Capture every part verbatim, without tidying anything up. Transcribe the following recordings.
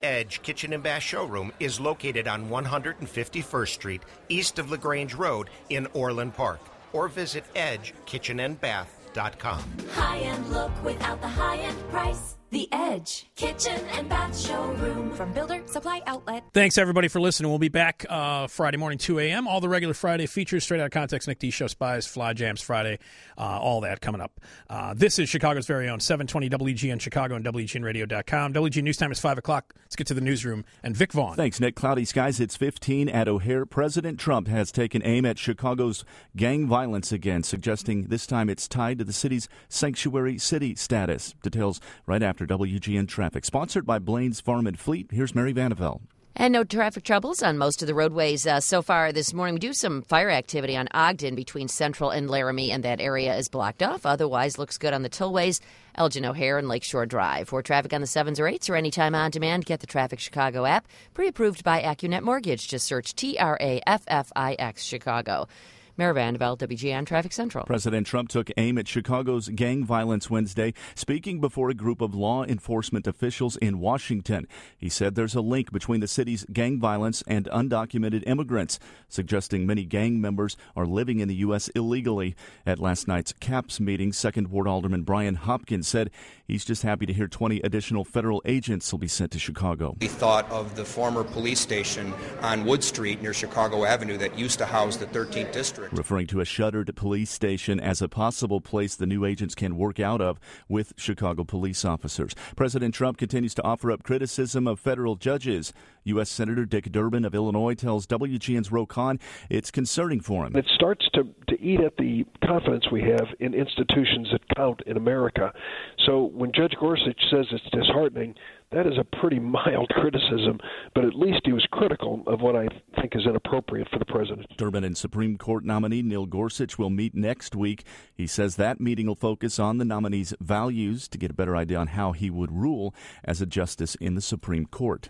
Edge Kitchen and Bath Showroom is located on one hundred fifty-first Street, east of LaGrange Road in Orland Park. Or visit edge kitchen and bath dot com. High-end look without the high-end price. The Edge Kitchen and Bath Showroom from Builder Supply Outlet. Thanks, everybody, for listening. We'll be back uh, Friday morning, two a.m. All the regular Friday features, Straight Out of Context, Nick D. Show, Spies, Fly Jams Friday, uh, all that coming up. Uh, this is Chicago's very own seven twenty W G N Chicago and W G N radio dot com. W G N News Time is five o'clock. Let's get to the newsroom. And Vic Vaughn. Thanks, Nick. Cloudy skies. It's fifteen at O'Hare. President Trump has taken aim at Chicago's gang violence again, suggesting this time it's tied to the city's sanctuary city status. Details right after W G N Traffic. Sponsored by Blaine's Farm and Fleet. Here's Mary Vandervelde. And no traffic troubles on most of the roadways uh, so far this morning. We do some fire activity on Ogden between Central and Laramie, and that area is blocked off. Otherwise, looks good on the tollways, Elgin O'Hare and Lakeshore Drive. For traffic on the sevens or eights or anytime on demand, get the Traffic Chicago app. Pre-approved by AccuNet Mortgage. Just search T R A F F I X Chicago. Mary Vandervelde, W G N Traffic Central. President Trump took aim at Chicago's gang violence Wednesday, speaking before a group of law enforcement officials in Washington. He said there's a link between the city's gang violence and undocumented immigrants, suggesting many gang members are living in the U S illegally. At last night's CAPS meeting, Second Ward Alderman Brian Hopkins said he's just happy to hear twenty additional federal agents will be sent to Chicago. We thought of the former police station on Wood Street near Chicago Avenue that used to house the thirteenth District. Referring to a shuttered police station as a possible place the new agents can work out of with Chicago police officers. President Trump continues to offer up criticism of federal judges. U S. Senator Dick Durbin of Illinois tells W G N's Ro Khan it's concerning for him. It starts to, to eat at the confidence we have in institutions that count in America. So when Judge Gorsuch says it's disheartening, that is a pretty mild criticism, but at least he was critical of what I think is inappropriate for the president. Durbin and Supreme Court nominee Neil Gorsuch will meet next week. He says that meeting will focus on the nominee's values to get a better idea on how he would rule as a justice in the Supreme Court.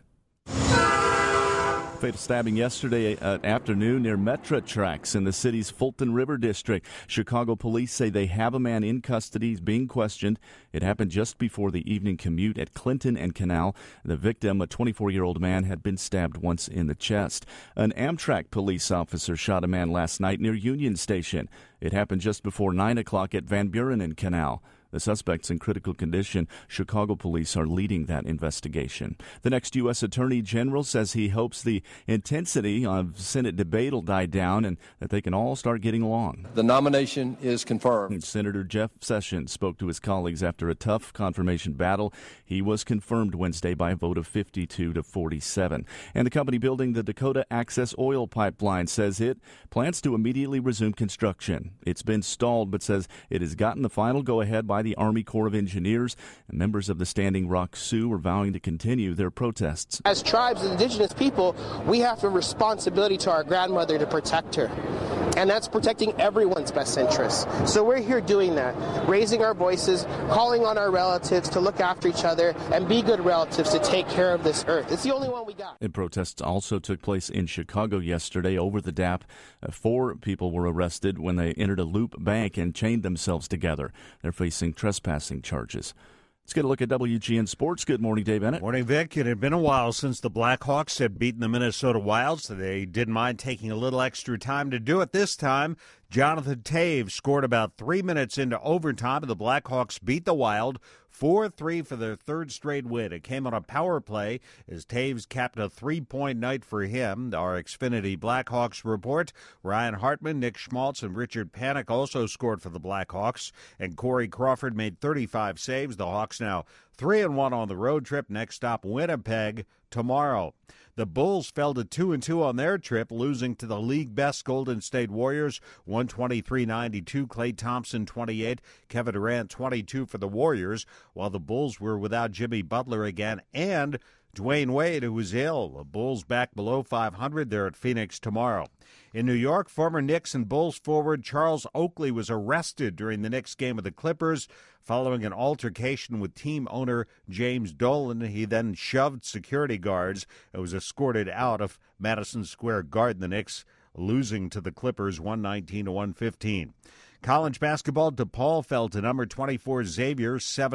Fatal stabbing yesterday uh, afternoon near Metra tracks in the city's Fulton River District. Chicago police say they have a man in custody. He's being questioned. It happened just before the evening commute at Clinton and Canal. The victim, a twenty-four-year-old man, had been stabbed once in the chest. An Amtrak police officer shot a man last night near Union Station. It happened just before nine o'clock at Van Buren and Canal. The suspect's in critical condition. Chicago police are leading that investigation. The next U S. Attorney General says he hopes the intensity of Senate debate will die down and that they can all start getting along. The nomination is confirmed. And Senator Jeff Sessions spoke to his colleagues after a tough confirmation battle. He was confirmed Wednesday by a vote of fifty-two to forty-seven. And the company building the Dakota Access Oil Pipeline says it plans to immediately resume construction. It's been stalled, but says it has gotten the final go-ahead by the Army Corps of Engineers, and members of the Standing Rock Sioux are vowing to continue their protests. As tribes and indigenous people, we have a responsibility to our grandmother to protect her, and that's protecting everyone's best interests. So we're here doing that, raising our voices, calling on our relatives to look after each other and be good relatives to take care of this earth. It's the only one we got. And protests also took place in Chicago yesterday over the D A P. Uh, four people were arrested when they entered a Loop Bank and chained themselves together. They're facing trespassing charges. Let's get a look at W G N Sports. Good morning, Dave Bennett. Morning, Vic. It had been a while since the Blackhawks had beaten the Minnesota Wild, so they didn't mind taking a little extra time to do it this time. Jonathan Toews scored about three minutes into overtime, and the Blackhawks beat the Wild four three for their third straight win. It came on a power play as Toews capped a three-point night for him. Our Xfinity Blackhawks report, Ryan Hartman, Nick Schmaltz, and Richard Panik also scored for the Blackhawks, and Corey Crawford made thirty-five saves. The Hawks now three and one on the road trip. Next stop, Winnipeg tomorrow. The Bulls fell to two and two on their trip, losing to the league-best Golden State Warriors, one twenty-three ninety-two. Klay Thompson, twenty-eight. Kevin Durant, twenty-two for the Warriors, while the Bulls were without Jimmy Butler again and Dwayne Wade, who was ill. The Bulls back below five hundred. They're at Phoenix tomorrow. In New York, former Knicks and Bulls forward Charles Oakley was arrested during the Knicks game of the Clippers following an altercation with team owner James Dolan. He then shoved security guards and was escorted out of Madison Square Garden. The Knicks losing to the Clippers one nineteen to one fifteen. College basketball, DePaul fell to number twenty-four Xavier seventy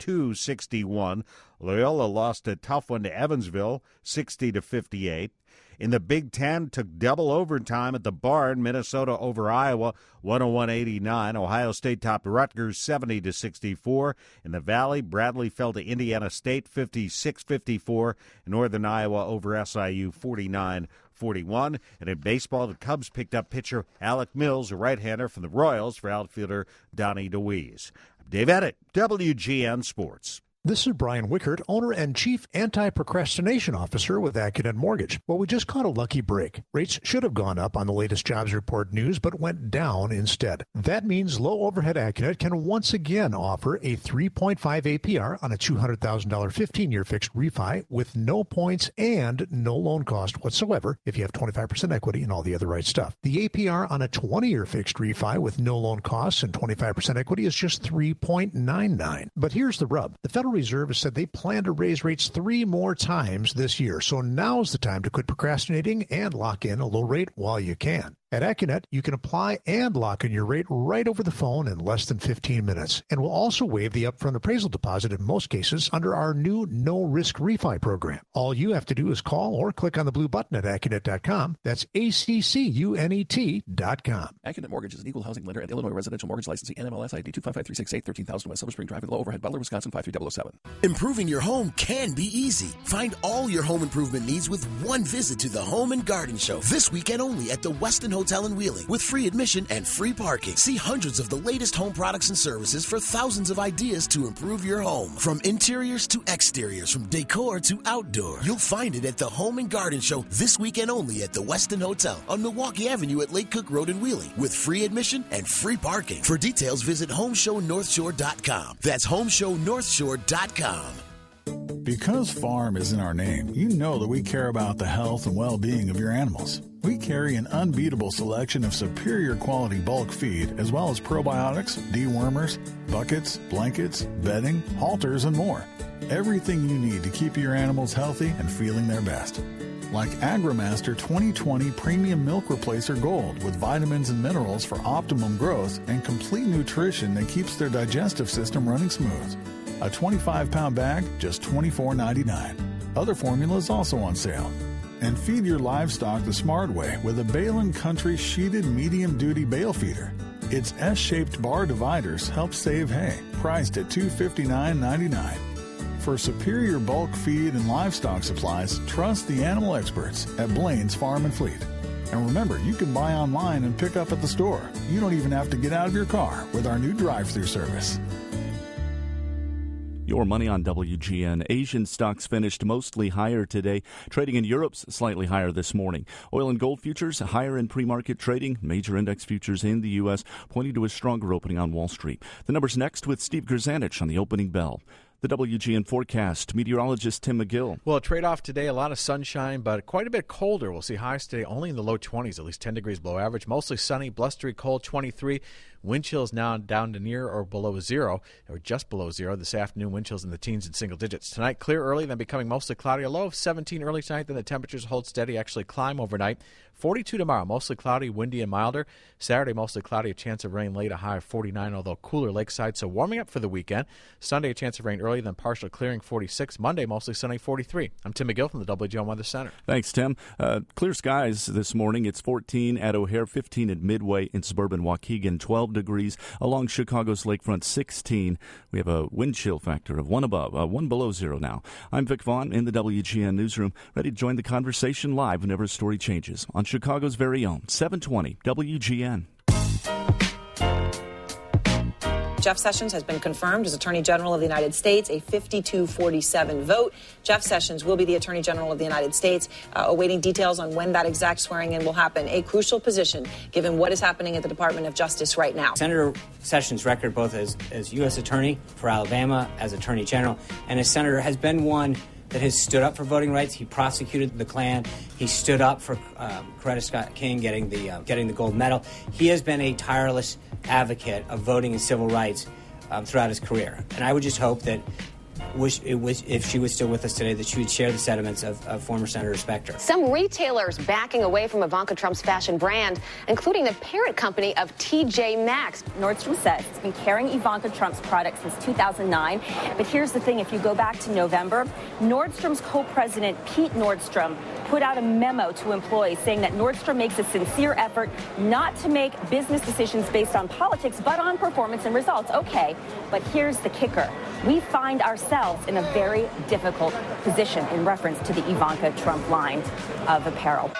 fifty-two sixty-one. Loyola lost a tough one to Evansville, sixty to fifty-eight. In the Big Ten, took double overtime at the Barn. Minnesota over Iowa, one oh one eighty-nine. Ohio State topped Rutgers, seventy to sixty-four. In the Valley, Bradley fell to Indiana State, fifty-six fifty-four. Northern Iowa over S I U, forty-nine forty-one. And in baseball, the Cubs picked up pitcher Alec Mills, a right-hander from the Royals, for outfielder Donnie DeWeese. I'm Dave Eddick, W G N Sports. This is Brian Wickert, owner and chief anti-procrastination officer with Acunet Mortgage. Well, we just caught a lucky break. Rates should have gone up on the latest jobs report news, but went down instead. That means low overhead Acunet can once again offer a three point five A P R on a two hundred thousand dollars fifteen-year fixed refi with no points and no loan cost whatsoever if you have twenty-five percent equity and all the other right stuff. The A P R on a twenty-year fixed refi with no loan costs and twenty-five percent equity is just three point nine nine. But here's the rub. The Federal Reserve has said they plan to raise rates three more times this year, so now's the time to quit procrastinating and lock in a low rate while you can. At Acunet, you can apply and lock in your rate right over the phone in less than fifteen minutes. And we'll also waive the upfront appraisal deposit in most cases under our new no-risk refi program. All you have to do is call or click on the blue button at Acunet dot com. That's A C C U N E T dot com. Acunet Mortgage is an equal housing lender and Illinois residential mortgage licensee N M L S I D two five five three six eight, thirteen thousand West Silver Spring Drive, Low Overhead, Butler, Wisconsin five three zero zero seven. Improving your home can be easy. Find all your home improvement needs with one visit to the Home and Garden Show this weekend only at the Westin Hotel in Wheeling with free admission and free parking. See hundreds of the latest home products and services for thousands of ideas to improve your home. From interiors to exteriors, from decor to outdoor. You'll find it at the Home and Garden Show this weekend only at the Westin Hotel on Milwaukee Avenue at Lake Cook Road in Wheeling with free admission and free parking. For details, visit home show north shore dot com. That's home show north shore dot com. Because farm is in our name, you know that we care about the health and well-being of your animals. We carry an unbeatable selection of superior quality bulk feed, as well as probiotics, dewormers, buckets, blankets, bedding, halters, and more. Everything you need to keep your animals healthy and feeling their best. Like AgriMaster twenty twenty Premium Milk Replacer Gold with vitamins and minerals for optimum growth and complete nutrition that keeps their digestive system running smooth. A twenty-five pound bag, just twenty-four ninety-nine. Other formulas also on sale. And feed your livestock the smart way with a Balin Country sheeted medium-duty bale feeder. Its S-shaped bar dividers help save hay, priced at two hundred fifty-nine ninety-nine. For superior bulk feed and livestock supplies, trust the animal experts at Blaine's Farm and Fleet. And remember, you can buy online and pick up at the store. You don't even have to get out of your car with our new drive-thru service. Your money on W G N. Asian stocks finished mostly higher today. Trading in Europe's slightly higher this morning. Oil and gold futures higher in pre-market trading. Major index futures in the U S pointing to a stronger opening on Wall Street. The numbers next with Steve Grzanich on the opening bell. The W G N forecast. Meteorologist Tim McGill. Well, a trade-off today, a lot of sunshine, but quite a bit colder. We'll see highs today only in the low twenties, at least ten degrees below average. Mostly sunny, blustery, cold, twenty-three. Wind chills now down to near or below zero, or just below zero. This afternoon, wind chills in the teens and single digits. Tonight, clear early, then becoming mostly cloudy. A low of seventeen early tonight, then the temperatures hold steady, actually climb overnight. forty-two tomorrow, mostly cloudy, windy, and milder. Saturday, mostly cloudy, a chance of rain late, a high of forty-nine, although cooler lakeside, so warming up for the weekend. Sunday, a chance of rain early, then partial clearing, forty-six. Monday, mostly sunny, forty-three. I'm Tim McGill from the W G N Weather Center. Thanks, Tim. Uh, clear skies this morning. It's fourteen at O'Hare, fifteen at Midway, in suburban Waukegan, twelve degrees. Along Chicago's lakefront, sixteen. We have a wind chill factor of one above, uh, one below zero now. I'm Vic Vaughn in the W G N newsroom, ready to join the conversation live whenever a story changes on Chicago's very own seven twenty W G N. Jeff Sessions has been confirmed as Attorney General of the United States, a fifty-two forty-seven vote. Jeff Sessions will be the Attorney General of the United States, uh, awaiting details on when that exact swearing-in will happen. A crucial position, given what is happening at the Department of Justice right now. Senator Sessions' record, both as, as U S Attorney for Alabama, as Attorney General, and as Senator, has been one that has stood up for voting rights. He prosecuted the Klan. He stood up for um, Coretta Scott King getting the uh, getting the gold medal. He has been a tireless advocate of voting and civil rights um, throughout his career. And I would just hope that wish, wish if she was still with us today, that she would share the sentiments of, of former Senator Specter. Some retailers backing away from Ivanka Trump's fashion brand, including the parent company of T J Maxx. Nordstrom says it's been carrying Ivanka Trump's product since two thousand nine. But here's the thing, if you go back to November, Nordstrom's co-president Pete Nordstrom put out a memo to employees saying that Nordstrom makes a sincere effort not to make business decisions based on politics, but on performance and results. Okay, but here's the kicker. We find ourselves in a very difficult position in reference to the Ivanka Trump line of apparel.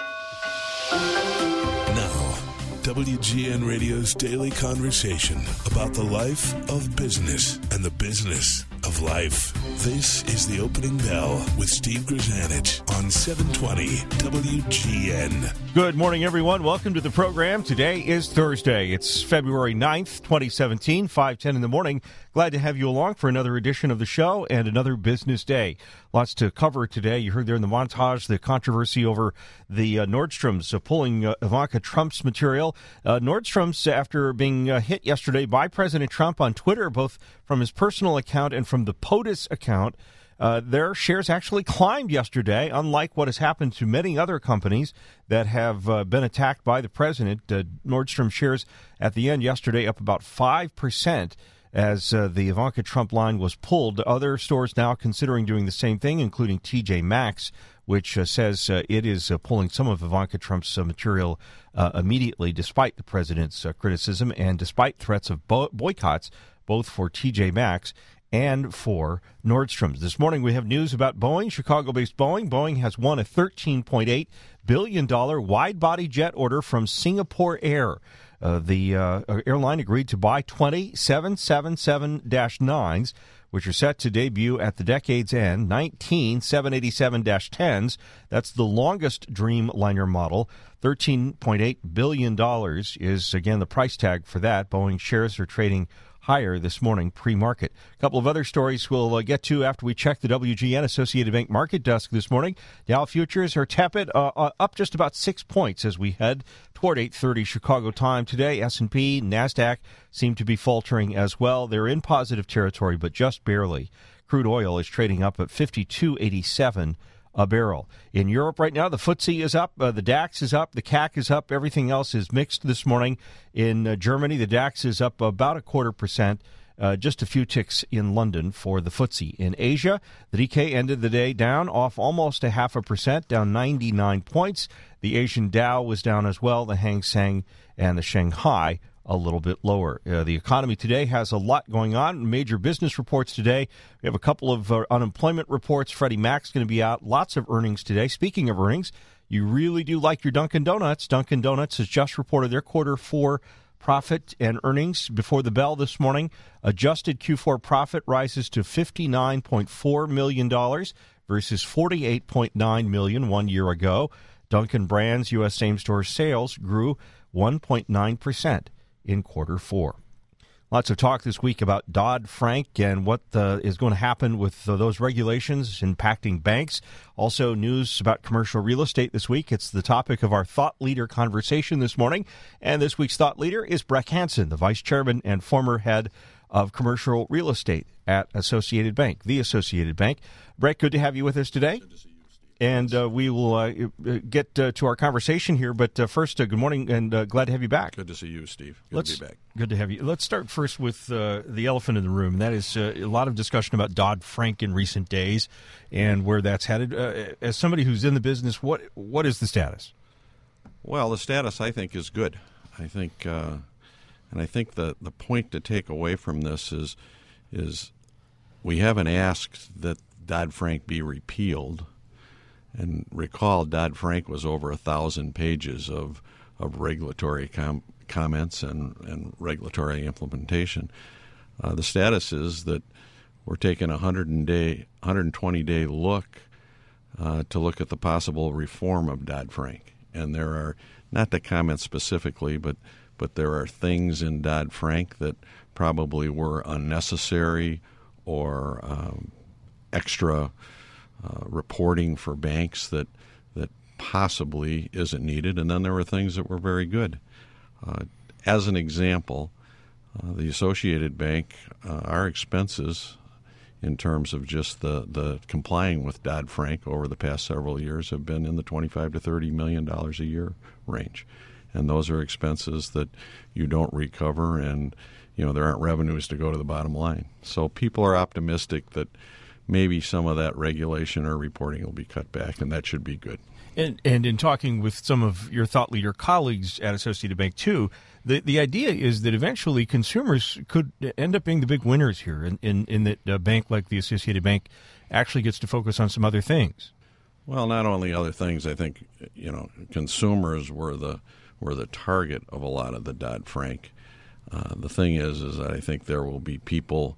Now, W G N Radio's daily conversation about the life of business and the business of life. This is The Opening Bell with Steve Grzanich on seven twenty W G N. Good morning, everyone. Welcome to the program. Today is Thursday. It's February ninth, twenty seventeen, five ten in the morning. Glad to have you along for another edition of the show and another business day. Lots to cover today. You heard there in the montage the controversy over the uh, Nordstroms uh, pulling uh, Ivanka Trump's material. Uh, Nordstrom's, after being uh, hit yesterday by President Trump on Twitter, both from his personal account and from the POTUS account, Uh, their shares actually climbed yesterday, unlike what has happened to many other companies that have uh, been attacked by the president. Uh, Nordstrom shares at the end yesterday up about five percent as uh, the Ivanka Trump line was pulled. Other stores now considering doing the same thing, including T J Maxx, which uh, says uh, it is uh, pulling some of Ivanka Trump's uh, material uh, immediately, despite the president's uh, criticism and despite threats of bo- boycotts, both for T J Maxx and for Nordstrom's. This morning we have news about Boeing, Chicago-based Boeing. Boeing has won a thirteen point eight billion dollars wide-body jet order from Singapore Air. Uh, the uh, airline agreed to buy twenty seven seventy-seven dash nines, which are set to debut at the decade's end, nineteen seven eighty-seven dash tens. That's the longest Dreamliner model. thirteen point eight billion dollars is, again, the price tag for that. Boeing shares are trading higher this morning pre-market. A couple of other stories we'll uh, get to after we check the W G N Associated Bank market desk this morning. Dow futures are tepid, uh, uh, up just about six points as we head toward eight thirty Chicago time today. S and P, NASDAQ seem to be faltering as well. They're in positive territory, but just barely. Crude oil is trading up at fifty-two eighty-seven a barrel. In Europe right now, the F T S E is up, uh, the DAX is up, the C A C is up, everything else is mixed this morning. In uh, Germany, the DAX is up about a quarter percent, uh, just a few ticks in London for the F T S E. In Asia, the Nikkei ended the day down off almost a half a percent, down ninety-nine points. The Asian Dow was down as well, the Hang Seng and the Shanghai a little bit lower. Uh, the economy today has a lot going on. Major business reports today. We have a couple of uh, unemployment reports. Freddie Mac's going to be out. Lots of earnings today. Speaking of earnings, you really do like your Dunkin' Donuts. Dunkin' Donuts has just reported their quarter four profit and earnings before the bell this morning. Adjusted Q four profit rises to fifty-nine point four million dollars versus forty-eight point nine million dollars one year ago. Dunkin' Brands U S same-store sales grew one point nine percent. in quarter four. Lots of talk this week about Dodd-Frank and what uh, is going to happen with uh, those regulations impacting banks. Also news about commercial real estate this week. It's the topic of our Thought Leader conversation this morning. And this week's Thought Leader is Breck Hansen, the vice chairman and former head of commercial real estate at Associated Bank, the Associated Bank. Breck, good to have you with us today. Good to see you. And uh, we will uh, get uh, to our conversation here. But uh, first, uh, good morning, and uh, glad to have you back. Good to see you, Steve. Good Let's, to be back. Good to have you. Let's start first with uh, the elephant in the room. That is uh, a lot of discussion about Dodd-Frank in recent days and where that's headed. Uh, as somebody who's in the business, what what is the status? Well, the status, I think, is good. I think, uh, and I think the, the point to take away from this is, is we haven't asked that Dodd-Frank be repealed. And recall, Dodd-Frank was over a thousand pages of of regulatory com- comments and, and regulatory implementation. Uh, the status is that we're taking a one hundred day, one hundred twenty day look uh, to look at the possible reform of Dodd-Frank. And there are, not the comments specifically, but but there are things in Dodd-Frank that probably were unnecessary or um, extra Uh, reporting for banks that that possibly isn't needed, and then there were things that were very good. Uh, as an example, uh, the Associated Bank, uh, our expenses in terms of just the, the complying with Dodd-Frank over the past several years have been in the twenty-five to thirty million dollars a year range. And those are expenses that you don't recover, and you know there aren't revenues to go to the bottom line. So people are optimistic that maybe some of that regulation or reporting will be cut back, and that should be good. And, and in talking with some of your thought leader colleagues at Associated Bank, too, the, the idea is that eventually consumers could end up being the big winners here, in, in, in that a bank like the Associated Bank actually gets to focus on some other things. Well, not only other things. I think, you know, consumers were the were the target of a lot of the Dodd-Frank. Uh, the thing is, is that I think there will be people,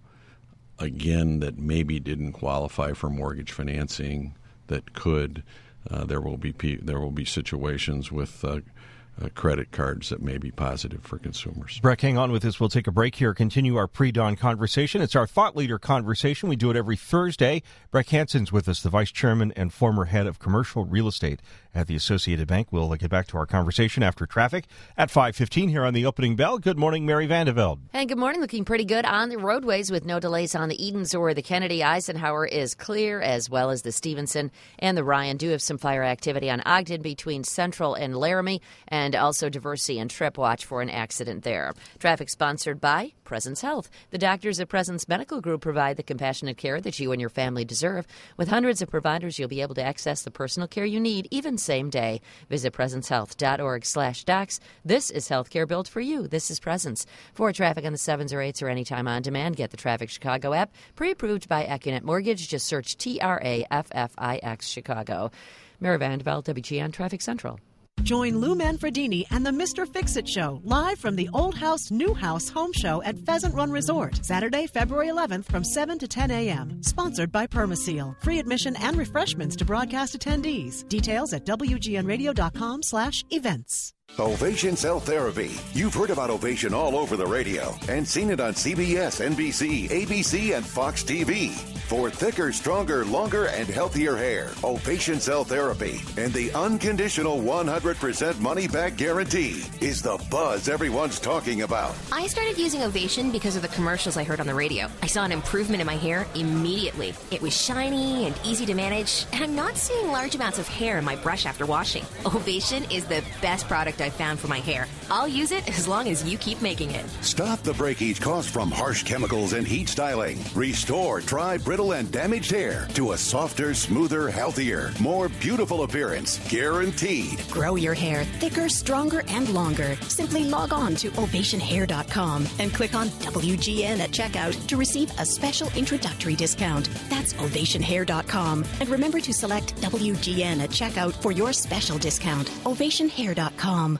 again, that maybe didn't qualify for mortgage financing that could. Uh, there will be there will be situations with uh, uh, credit cards that may be positive for consumers. Breck, hang on with us. We'll take a break here. Continue our pre-dawn conversation. It's our thought leader conversation. We do it every Thursday. Breck Hansen's with us, the vice chairman and former head of commercial real estate at the Associated Bank. We'll get back to our conversation after traffic at five fifteen here on the opening bell. Good morning, Mary Vandeveld. And good morning. Looking pretty good on the roadways with no delays on the Edens or the Kennedy. Eisenhower is clear, as well as the Stevenson and the Ryan. Do have some fire activity on Ogden between Central and Laramie, and also Diversey and Tripp. Watch for an accident there. Traffic sponsored by Presence Health. The doctors at Presence Medical Group provide the compassionate care that you and your family deserve. With hundreds of providers, you'll be able to access the personal care you need, even same day. Visit presence health dot org slash docs. This is healthcare built for you. This is Presence. For traffic on the sevens or eights or anytime on demand, get the Traffic Chicago app. Pre-approved by Equinet Mortgage. Just search T R A F F I X Chicago. Mary Vandeveld, W G N Traffic Central. Join Lou Manfredini and the Mister Fix-It Show live from the Old House, New House Home Show at Pheasant Run Resort, Saturday, February eleventh from seven to ten a.m. Sponsored by Permaseal. Free admission and refreshments to broadcast attendees. Details at W G N radio dot com slash events. Ovation Cell Therapy. You've heard about Ovation all over the radio and seen it on C B S, N B C, A B C, and Fox T V. For thicker, stronger, longer, and healthier hair, Ovation Cell Therapy and the unconditional one hundred percent money-back guarantee is the buzz everyone's talking about. I started using Ovation because of the commercials I heard on the radio. I saw an improvement in my hair immediately. It was shiny and easy to manage, and I'm not seeing large amounts of hair in my brush after washing. Ovation is the best product I've found for my hair. I'll use it as long as you keep making it. Stop the breakage caused from harsh chemicals and heat styling. Restore dry, brittle, and damaged hair to a softer, smoother, healthier, more beautiful appearance. Guaranteed. Grow your hair thicker, stronger, and longer. Simply log on to ovation hair dot com and click on W G N at checkout to receive a special introductory discount. That's ovation hair dot com. And remember to select W G N at checkout for your special discount. ovation hair dot com.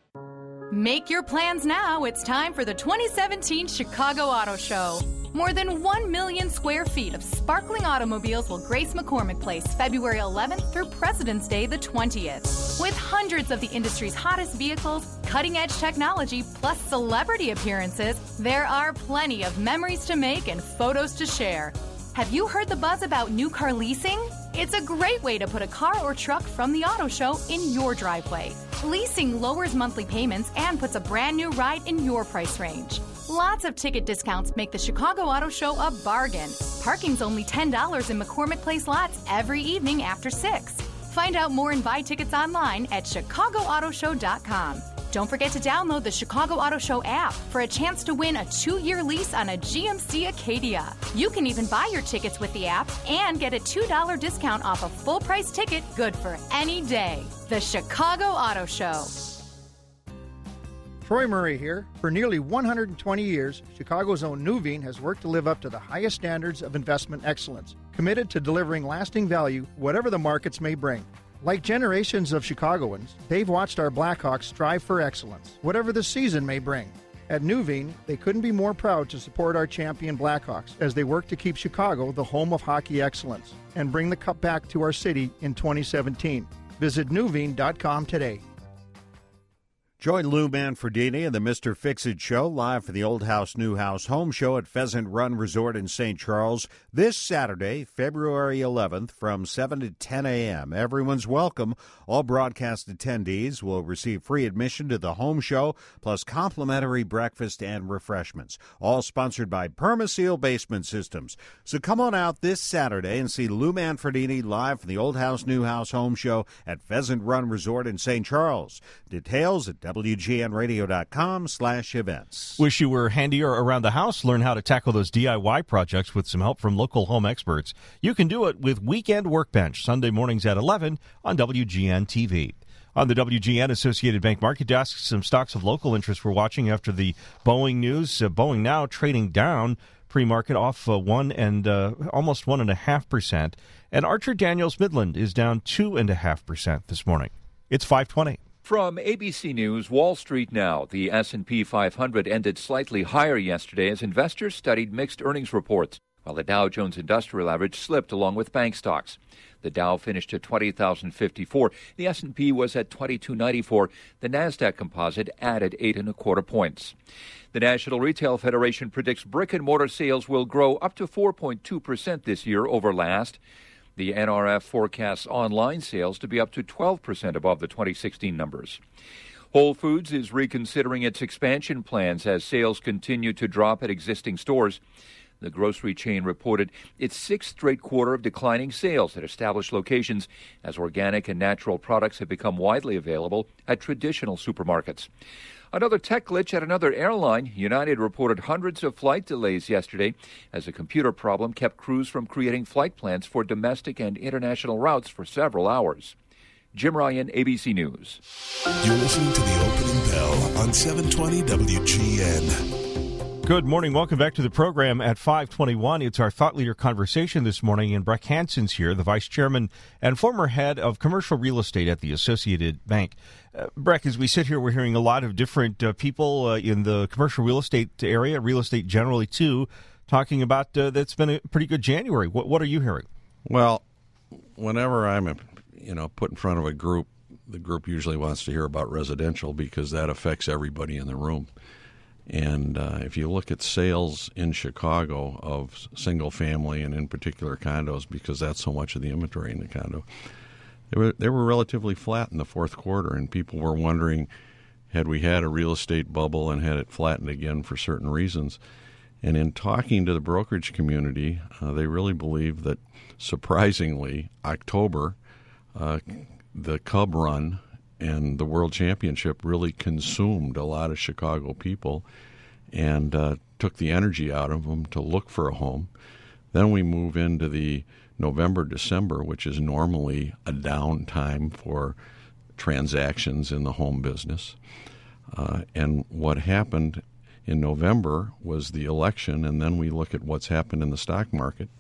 Make your plans now. It's time for the twenty seventeen Chicago Auto Show. More than one million square feet of sparkling automobiles will grace McCormick Place February eleventh through President's Day the twentieth. With hundreds of the industry's hottest vehicles, cutting-edge technology, plus celebrity appearances, there are plenty of memories to make and photos to share. Have you heard the buzz about new car leasing? It's a great way to put a car or truck from the auto show in your driveway. Leasing lowers monthly payments and puts a brand new ride in your price range. Lots of ticket discounts make the Chicago Auto Show a bargain. Parking's only ten dollars in McCormick Place lots every evening after six. Find out more and buy tickets online at chicago auto show dot com. Don't forget to download the Chicago Auto Show app for a chance to win a two-year lease on a G M C Acadia. You can even buy your tickets with the app and get a two dollars discount off a full-price ticket good for any day. The Chicago Auto Show. Troy Murray here. For nearly one hundred twenty years, Chicago's own Nuveen has worked to live up to the highest standards of investment excellence, committed to delivering lasting value, whatever the markets may bring. Like generations of Chicagoans, they've watched our Blackhawks strive for excellence, whatever the season may bring. At Nuveen, they couldn't be more proud to support our champion Blackhawks as they work to keep Chicago the home of hockey excellence and bring the cup back to our city in twenty seventeen. Visit nuveen dot com today. Join Lou Manfredini and the Mister Fix-It Show live for the Old House New House Home Show at Pheasant Run Resort in Saint Charles this Saturday, February eleventh from seven to ten a.m. Everyone's welcome. All broadcast attendees will receive free admission to the home show plus complimentary breakfast and refreshments. All sponsored by Permaseal Basement Systems. So come on out this Saturday and see Lou Manfredini live for the Old House New House Home Show at Pheasant Run Resort in Saint Charles. Details at W G N radio dot com slash events. Wish you were handier around the house? Learn how to tackle those D I Y projects with some help from local home experts. You can do it with Weekend Workbench, Sunday mornings at eleven on W G N T V. On the W G N Associated Bank Market Desk, some stocks of local interest we're watching after the Boeing news. Uh, Boeing now trading down pre-market off uh, one and uh, almost one and a half percent. And Archer Daniels Midland is down two and a half percent this morning. It's five twenty. From A B C News, Wall Street now. The S and P five hundred ended slightly higher yesterday as investors studied mixed earnings reports, while the Dow Jones Industrial Average slipped along with bank stocks. The Dow finished at twenty thousand fifty-four. The S and P was at twenty-two ninety-four. The Nasdaq Composite added eight and a quarter points. The National Retail Federation predicts brick-and-mortar sales will grow up to four point two percent this year over last. The N R F forecasts online sales to be up to twelve percent above the twenty sixteen numbers. Whole Foods is reconsidering its expansion plans as sales continue to drop at existing stores. The grocery chain reported its sixth straight quarter of declining sales at established locations as organic and natural products have become widely available at traditional supermarkets. Another tech glitch at another airline. United reported hundreds of flight delays yesterday as a computer problem kept crews from creating flight plans for domestic and international routes for several hours. Jim Ryan, A B C News. You're listening to the opening bell on seven twenty W G N. Good morning. Welcome back to the program at five twenty-one. It's our Thought Leader conversation this morning, and Breck Hansen's here, the Vice Chairman and former head of commercial real estate at the Associated Bank. Uh, Breck, as we sit here, we're hearing a lot of different uh, people uh, in the commercial real estate area, real estate generally too, talking about uh, that's been a pretty good January. What, what are you hearing? Well, whenever I'm, you know, put in front of a group, the group usually wants to hear about residential because that affects everybody in the room. And uh, if you look at sales in Chicago of single-family and in particular condos, because that's so much of the inventory in the condo, they were they were relatively flat in the fourth quarter, and people were wondering, had we had a real estate bubble and had it flattened again for certain reasons? And in talking to the brokerage community, uh, they really believe that, surprisingly, October, uh, the Cub Run and the World Championship really consumed a lot of Chicago people and uh, took the energy out of them to look for a home. Then we move into the November, December, which is normally a down time for transactions in the home business. Uh, and what happened in November was the election, and then we look at what's happened in the stock market.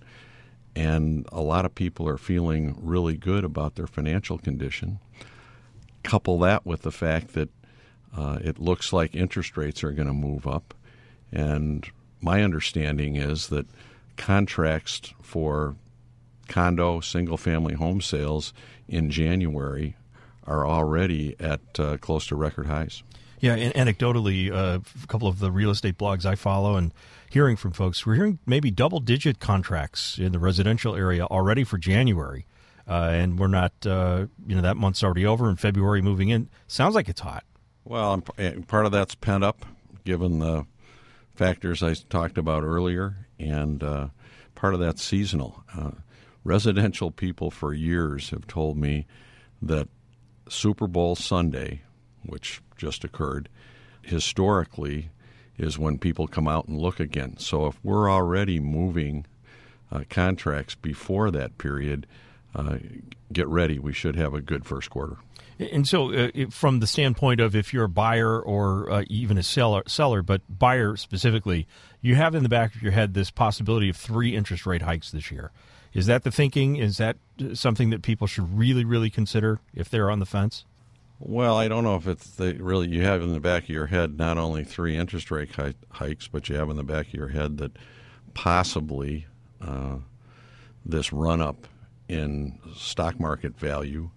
And a lot of people are feeling really good about their financial condition. Couple that with the fact that uh, it looks like interest rates are going to move up. And my understanding is that contracts for condo, single-family home sales in January are already at uh, close to record highs. Yeah, and anecdotally, uh, a couple of the real estate blogs I follow and hearing from folks, we're hearing maybe double-digit contracts in the residential area already for January. Uh, and we're not, uh, you know, that month's already over and February moving in. Sounds like it's hot. Well, part of that's pent up, given the factors I talked about earlier, and uh, part of that's seasonal. Uh, residential people for years have told me that Super Bowl Sunday, which just occurred, historically is when people come out and look again. So if we're already moving uh, contracts before that period, Uh, get ready. We should have a good first quarter. And so uh, from the standpoint of if you're a buyer or uh, even a seller, seller, but buyer specifically, you have in the back of your head this possibility of three interest rate hikes this year. Is that the thinking? Is that something that people should really, really consider if they're on the fence? Well, I don't know if it's the, really you have in the back of your head not only three interest rate hi- hikes, but you have in the back of your head that possibly uh, this run-up in stock market value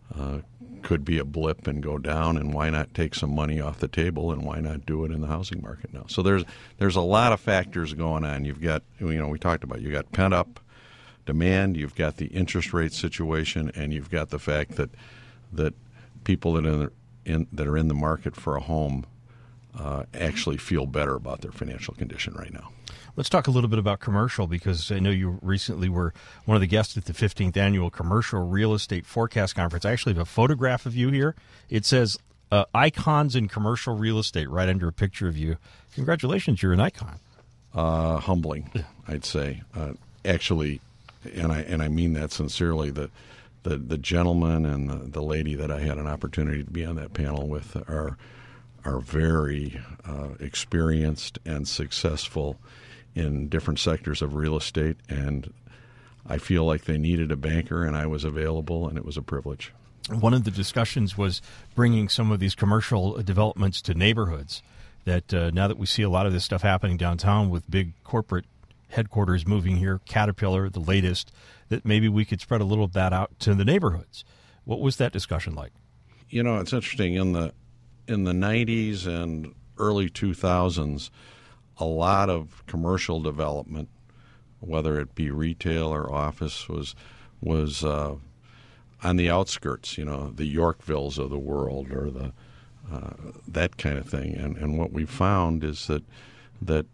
uh, could be a blip and go down, and why not take some money off the table, and why not do it in the housing market now? So there's there's a lot of factors going on. You've got, you know, we talked about, you got pent-up demand, you've got the interest rate situation, and you've got the fact that that people that are in that are in the market for a home uh, actually feel better about their financial condition right now. Let's talk a little bit about commercial, because I know you recently were one of the guests at the fifteenth Annual Commercial Real Estate Forecast Conference. I actually have a photograph of you here. It says uh, Icons in Commercial Real Estate right under a picture of you. Congratulations, you're an icon. Uh, humbling, I'd say. Uh, actually, and I and I mean that sincerely, the the, the gentleman and the, the lady that I had an opportunity to be on that panel with are, are very uh, experienced and successful in different sectors of real estate, and I feel like they needed a banker, and I was available, and it was a privilege. One of the discussions was bringing some of these commercial developments to neighborhoods, that uh, now that we see a lot of this stuff happening downtown with big corporate headquarters moving here, Caterpillar, the latest, that maybe we could spread a little of that out to the neighborhoods. What was that discussion like? You know, it's interesting. In the in the nineties and early two thousands, a lot of commercial development, whether it be retail or office, was was uh, on the outskirts. You know, the Yorkvilles of the world, or the uh, that kind of thing. And and what we found is that that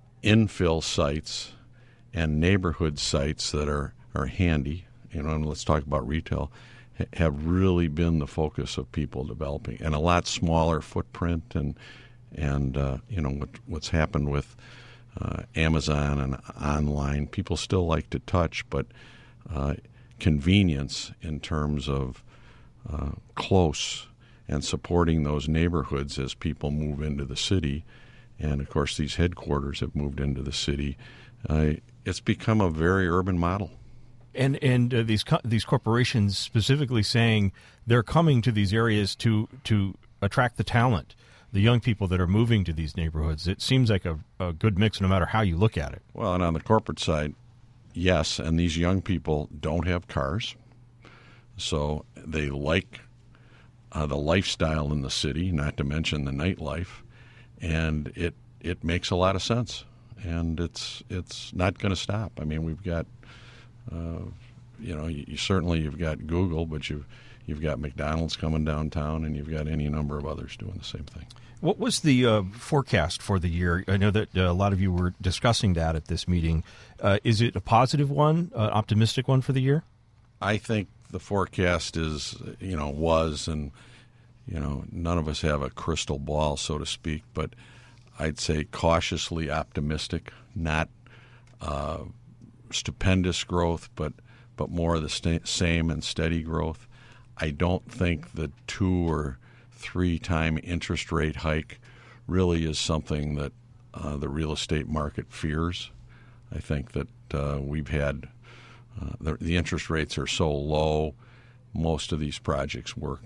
infill sites and neighborhood sites that are, are handy, you know, and let's talk about retail, ha- have really been the focus of people developing, and a lot smaller footprint. And and uh, you know what, what's happened with uh, Amazon and online, people still like to touch, but uh, convenience in terms of uh, close and supporting those neighborhoods as people move into the city. And, of course, these headquarters have moved into the city. Uh, it's become a very urban model. And and uh, these co- these corporations specifically saying they're coming to these areas to to attract the talent, the young people that are moving to these neighborhoods. It seems like a, a good mix no matter how you look at it. Well, and on the corporate side, yes, and these young people don't have cars, so they like uh, the lifestyle in the city, not to mention the nightlife. And it it makes a lot of sense, and it's it's not going to stop. I mean, we've got, uh, you know, you, you certainly you've got Google, but you've you've got McDonald's coming downtown, and you've got any number of others doing the same thing. What was the uh, forecast for the year? I know that uh, a lot of you were discussing that at this meeting. Uh, is it a positive one, uh, optimistic one for the year? I think the forecast is, you know, was and. You know, none of us have a crystal ball, so to speak, but I'd say cautiously optimistic, not uh, stupendous growth, but but more of the st- same and steady growth. I don't think the two or three time interest rate hike really is something that uh, the real estate market fears. I think that uh, we've had uh, the, the interest rates are so low, most of these projects work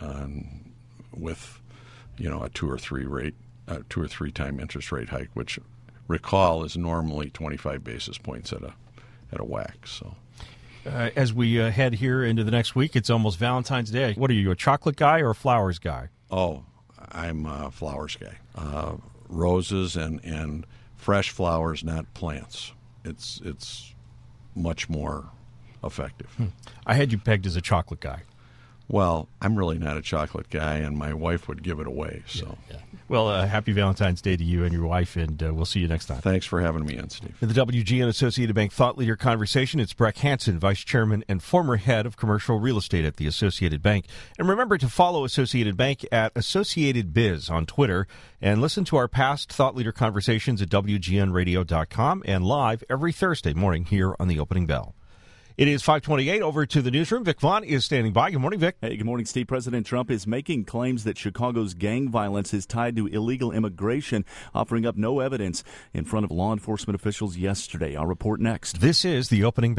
on with, you know, a two or three rate, uh, two or three time interest rate hike, which recall is normally twenty-five basis points at a at a whack. So, uh, as we uh, head here into the next week, it's almost Valentine's Day. What are you, a chocolate guy or a flowers guy? Oh, I'm a flowers guy. Uh, roses and, and fresh flowers, not plants. It's it's much more effective. Hmm. I had you pegged as a chocolate guy. Well, I'm really not a chocolate guy, and my wife would give it away. So, yeah, yeah. Well, uh, happy Valentine's Day to you and your wife, and uh, we'll see you next time. Thanks for having me in, Steve. In the W G N Associated Bank Thought Leader Conversation, it's Breck Hansen, Vice Chairman and former head of commercial real estate at the Associated Bank. And remember to follow Associated Bank at Associated Biz on Twitter, and listen to our past Thought Leader Conversations at W G N radio dot com and live every Thursday morning here on the Opening Bell. It is five twenty-eight. Over to the newsroom. Vic Vaughn is standing by. Good morning, Vic. Hey, good morning, Steve. President Trump is making claims that Chicago's gang violence is tied to illegal immigration, offering up no evidence in front of law enforcement officials yesterday. I'll report next. This is the Opening Bell.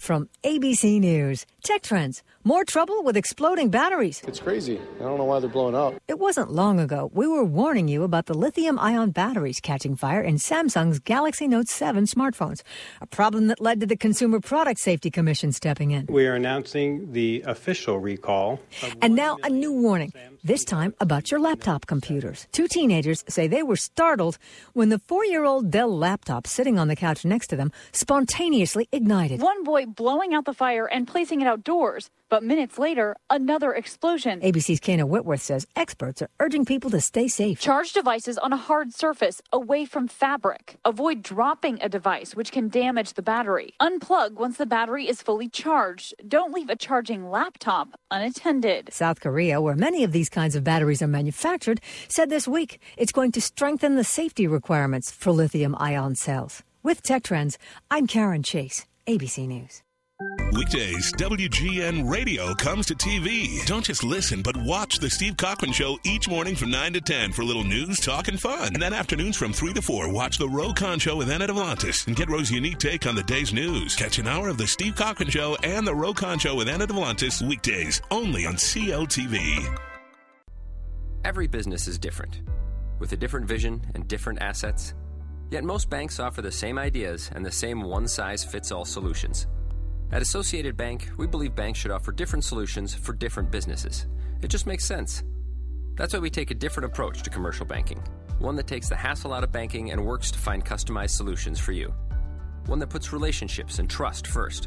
From A B C News, Tech Trends. More trouble with exploding batteries. It's crazy. I don't know why they're blowing up. It wasn't long ago we were warning you about the lithium-ion batteries catching fire in Samsung's Galaxy Note seven smartphones, a problem that led to the Consumer Product Safety Commission stepping in. We are announcing the official recall. And now a new warning, this time about your laptop computers. Two teenagers say they were startled when the four-year-old Dell laptop sitting on the couch next to them spontaneously ignited. One boy blowing out the fire and placing it outdoors. But minutes later, another explosion. A B C's Kana Whitworth says experts are urging people to stay safe. Charge devices on a hard surface, away from fabric. Avoid dropping a device, which can damage the battery. Unplug once the battery is fully charged. Don't leave a charging laptop unattended. South Korea, where many of these kinds of batteries are manufactured, said this week it's going to strengthen the safety requirements for lithium-ion cells. With Tech Trends, I'm Karen Chase, A B C News. Weekdays, W G N Radio comes to T V. Don't just listen, but watch The Steve Cochran Show each morning from nine to ten for a little news, talk, and fun. And then afternoons from three to four, watch The Ro Khan Show with Anna Devlantis and get Ro's unique take on the day's news. Catch an hour of The Steve Cochran Show and The Ro Khan Show with Anna Devlantis weekdays only on C L T V. Every business is different, with a different vision and different assets. Yet most banks offer the same ideas and the same one-size-fits-all solutions. At Associated Bank, we believe banks should offer different solutions for different businesses. It just makes sense. That's why we take a different approach to commercial banking, one that takes the hassle out of banking and works to find customized solutions for you. One that puts relationships and trust first.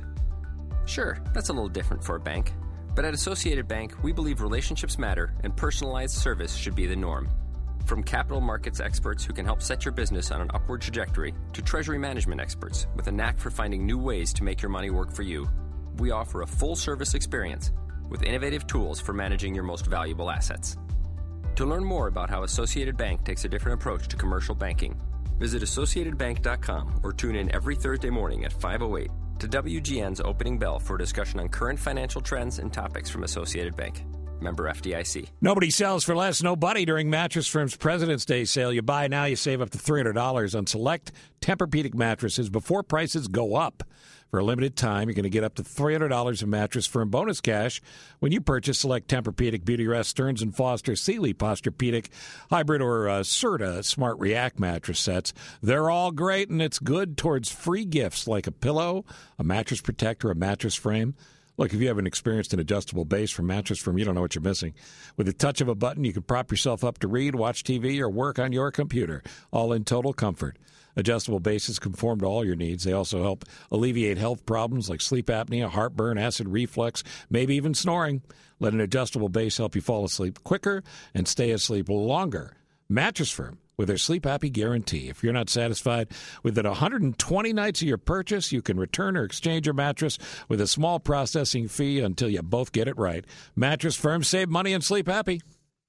Sure, that's a little different for a bank, but at Associated Bank, we believe relationships matter and personalized service should be the norm. From capital markets experts who can help set your business on an upward trajectory to treasury management experts with a knack for finding new ways to make your money work for you, we offer a full-service experience with innovative tools for managing your most valuable assets. To learn more about how Associated Bank takes a different approach to commercial banking, visit associated bank dot com or tune in every Thursday morning at five oh eight to W G N's Opening Bell for a discussion on current financial trends and topics from Associated Bank. Member F D I C. Nobody sells for less, nobody during Mattress Firm's President's Day sale. You buy now, you save up to three hundred dollars on select Tempur-Pedic mattresses before prices go up. For a limited time, you're going to get up to three hundred dollars in Mattress Firm bonus cash when you purchase select Tempur-Pedic, Beautyrest, Stearns and Foster, Sealy, Posturepedic, Hybrid, or uh, Serta Smart React mattress sets. They're all great, and it's good towards free gifts like a pillow, a mattress protector, a mattress frame. Look, if you haven't experienced an adjustable base from Mattress Firm, you don't know what you're missing. With the touch of a button, you can prop yourself up to read, watch T V, or work on your computer, all in total comfort. Adjustable bases conform to all your needs. They also help alleviate health problems like sleep apnea, heartburn, acid reflux, maybe even snoring. Let an adjustable base help you fall asleep quicker and stay asleep longer. Mattress Firm, with their Sleep Happy Guarantee. If you're not satisfied within one hundred twenty nights of your purchase, you can return or exchange your mattress with a small processing fee until you both get it right. Mattress Firm, save money and sleep happy.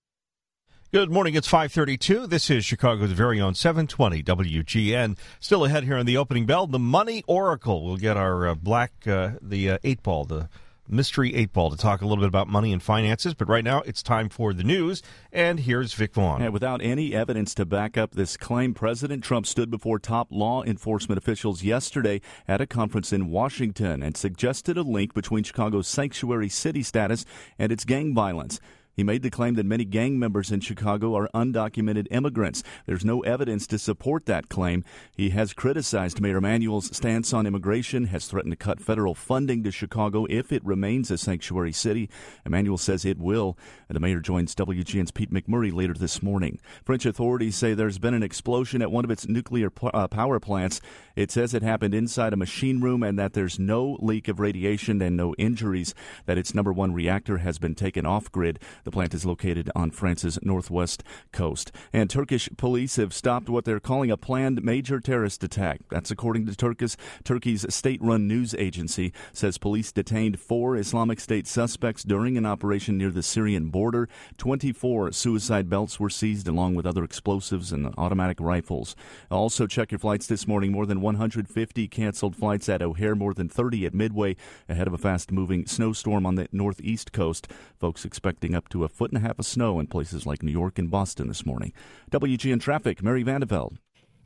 Good morning. It's five thirty-two. This is Chicago's very own seven twenty W G N. Still ahead here on the opening bell, the Money Oracle. We'll get our uh, black, uh, the uh, eight ball, the mystery eight ball, to talk a little bit about money and finances. But right now, it's time for the news. And here's Vic Vaughn. And without any evidence to back up this claim, President Trump stood before top law enforcement officials yesterday at a conference in Washington and suggested a link between Chicago's sanctuary city status and its gang violence. He made the claim that many gang members in Chicago are undocumented immigrants. There's no evidence to support that claim. He has criticized Mayor Emanuel's stance on immigration, has threatened to cut federal funding to Chicago if it remains a sanctuary city. Emanuel says it will. And the mayor joins W G N's Pete McMurray later this morning. French authorities say there's been an explosion at one of its nuclear p- uh, power plants. It says it happened inside a machine room and that there's no leak of radiation and no injuries, that its number one reactor has been taken off grid. The plant is located on France's northwest coast. And Turkish police have stopped what they're calling a planned major terrorist attack. That's according to Turkish, Turkey's state-run news agency. Says police detained four Islamic State suspects during an operation near the Syrian border. twenty-four suicide belts were seized along with other explosives and automatic rifles. Also, check your flights this morning. More than one hundred fifty canceled flights at O'Hare, more than thirty at Midway ahead of a fast-moving snowstorm on the northeast coast. Folks expecting up to a foot and a half of snow in places like New York and Boston this morning. W G N Traffic, Mary Vandeveld.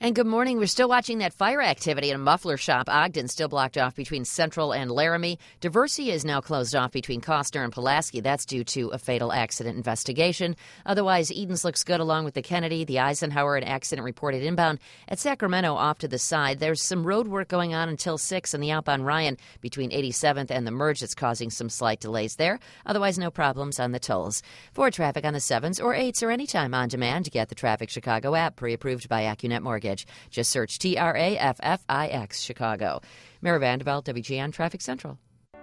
And good morning. We're still watching that fire activity in a muffler shop. Ogden still blocked off between Central and Laramie. Diversey is now closed off between Costner and Pulaski. That's due to a fatal accident investigation. Otherwise, Edens looks good along with the Kennedy. The Eisenhower, an accident reported inbound. At Sacramento, off to the side, there's some road work going on until six on the outbound Ryan between eighty-seventh and the Merge. That's causing some slight delays there. Otherwise, no problems on the tolls. For traffic on the sevens or eights or anytime on demand, get the Traffic Chicago app, pre-approved by AccuNet Mortgage. Just search T R A F F I X Chicago. Mary Vanderbilt, W G N Traffic Central.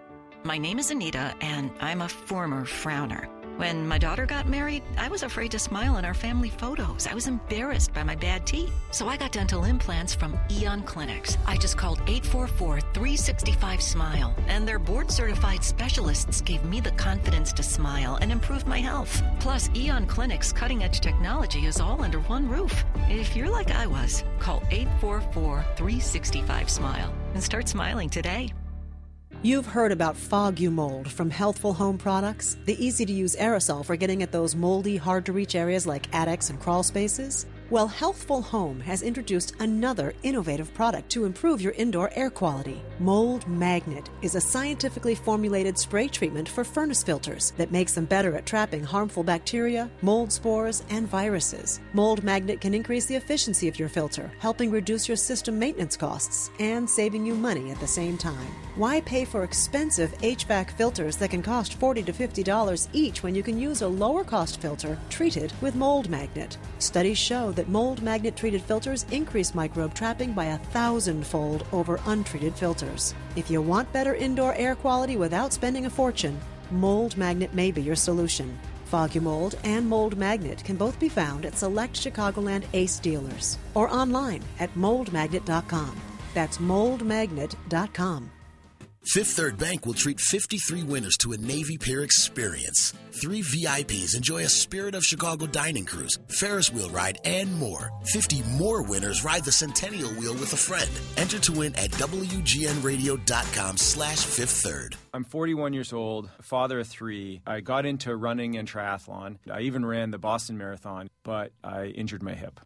My name is Anita, and I'm a former frowner. When my daughter got married, I was afraid to smile in our family photos. I was embarrassed by my bad teeth. So I got dental implants from Eon Clinics. I just called eight four four, three six five, SMILE, and their board-certified specialists gave me the confidence to smile and improve my health. Plus, Eon Clinics' cutting-edge technology is all under one roof. If you're like I was, call eight four four, three six five, SMILE and start smiling today. You've heard about Fog-U-Mold from Healthful Home Products, the easy-to-use aerosol for getting at those moldy, hard-to-reach areas like attics and crawl spaces. Well, Healthful Home has introduced another innovative product to improve your indoor air quality. Mold Magnet is a scientifically formulated spray treatment for furnace filters that makes them better at trapping harmful bacteria, mold spores, and viruses. Mold Magnet can increase the efficiency of your filter, helping reduce your system maintenance costs and saving you money at the same time. Why pay for expensive H V A C filters that can cost forty to fifty dollars each when you can use a lower-cost filter treated with Mold Magnet? Studies show that Mold Magnet treated filters increase microbe trapping by a thousand-fold over untreated filters. If you want better indoor air quality without spending a fortune, Mold Magnet may be your solution. Fog-U-Mold and Mold Magnet can both be found at select Chicagoland Ace dealers or online at mold magnet dot com. That's mold magnet dot com. Fifth Third Bank will treat fifty-three winners to a Navy Pier experience. Three V I Ps enjoy a Spirit of Chicago dining cruise, Ferris wheel ride, and more. fifty more winners ride the Centennial Wheel with a friend. Enter to win at W G N radio dot com slash fifth third. I'm forty-one years old, father of three. I got into running and triathlon. I even ran the Boston Marathon, but I injured my hip.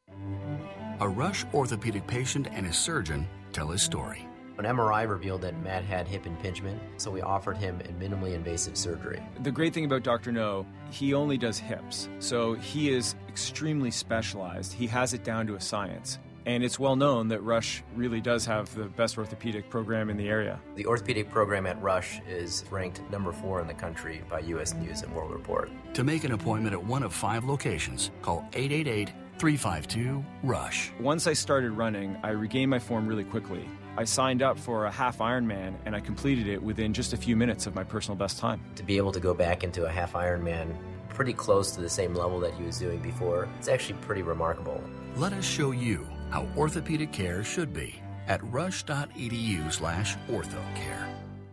A Rush orthopedic patient and his surgeon tell his story. An M R I revealed that Matt had hip impingement, so we offered him a minimally invasive surgery. The great thing about Doctor No, he only does hips, so he is extremely specialized. He has it down to a science. And it's well known that Rush really does have the best orthopedic program in the area. The orthopedic program at Rush is ranked number four in the country by U S News and World Report. To make an appointment at one of five locations, call eight eight eight, three five two, RUSH. Once I started running, I regained my form really quickly. I signed up for a half Ironman, and I completed it within just a few minutes of my personal best time. To be able to go back into a half Ironman pretty close to the same level that he was doing before, it's actually pretty remarkable. Let us show you how orthopedic care should be at rush dot e d u slash orthocare.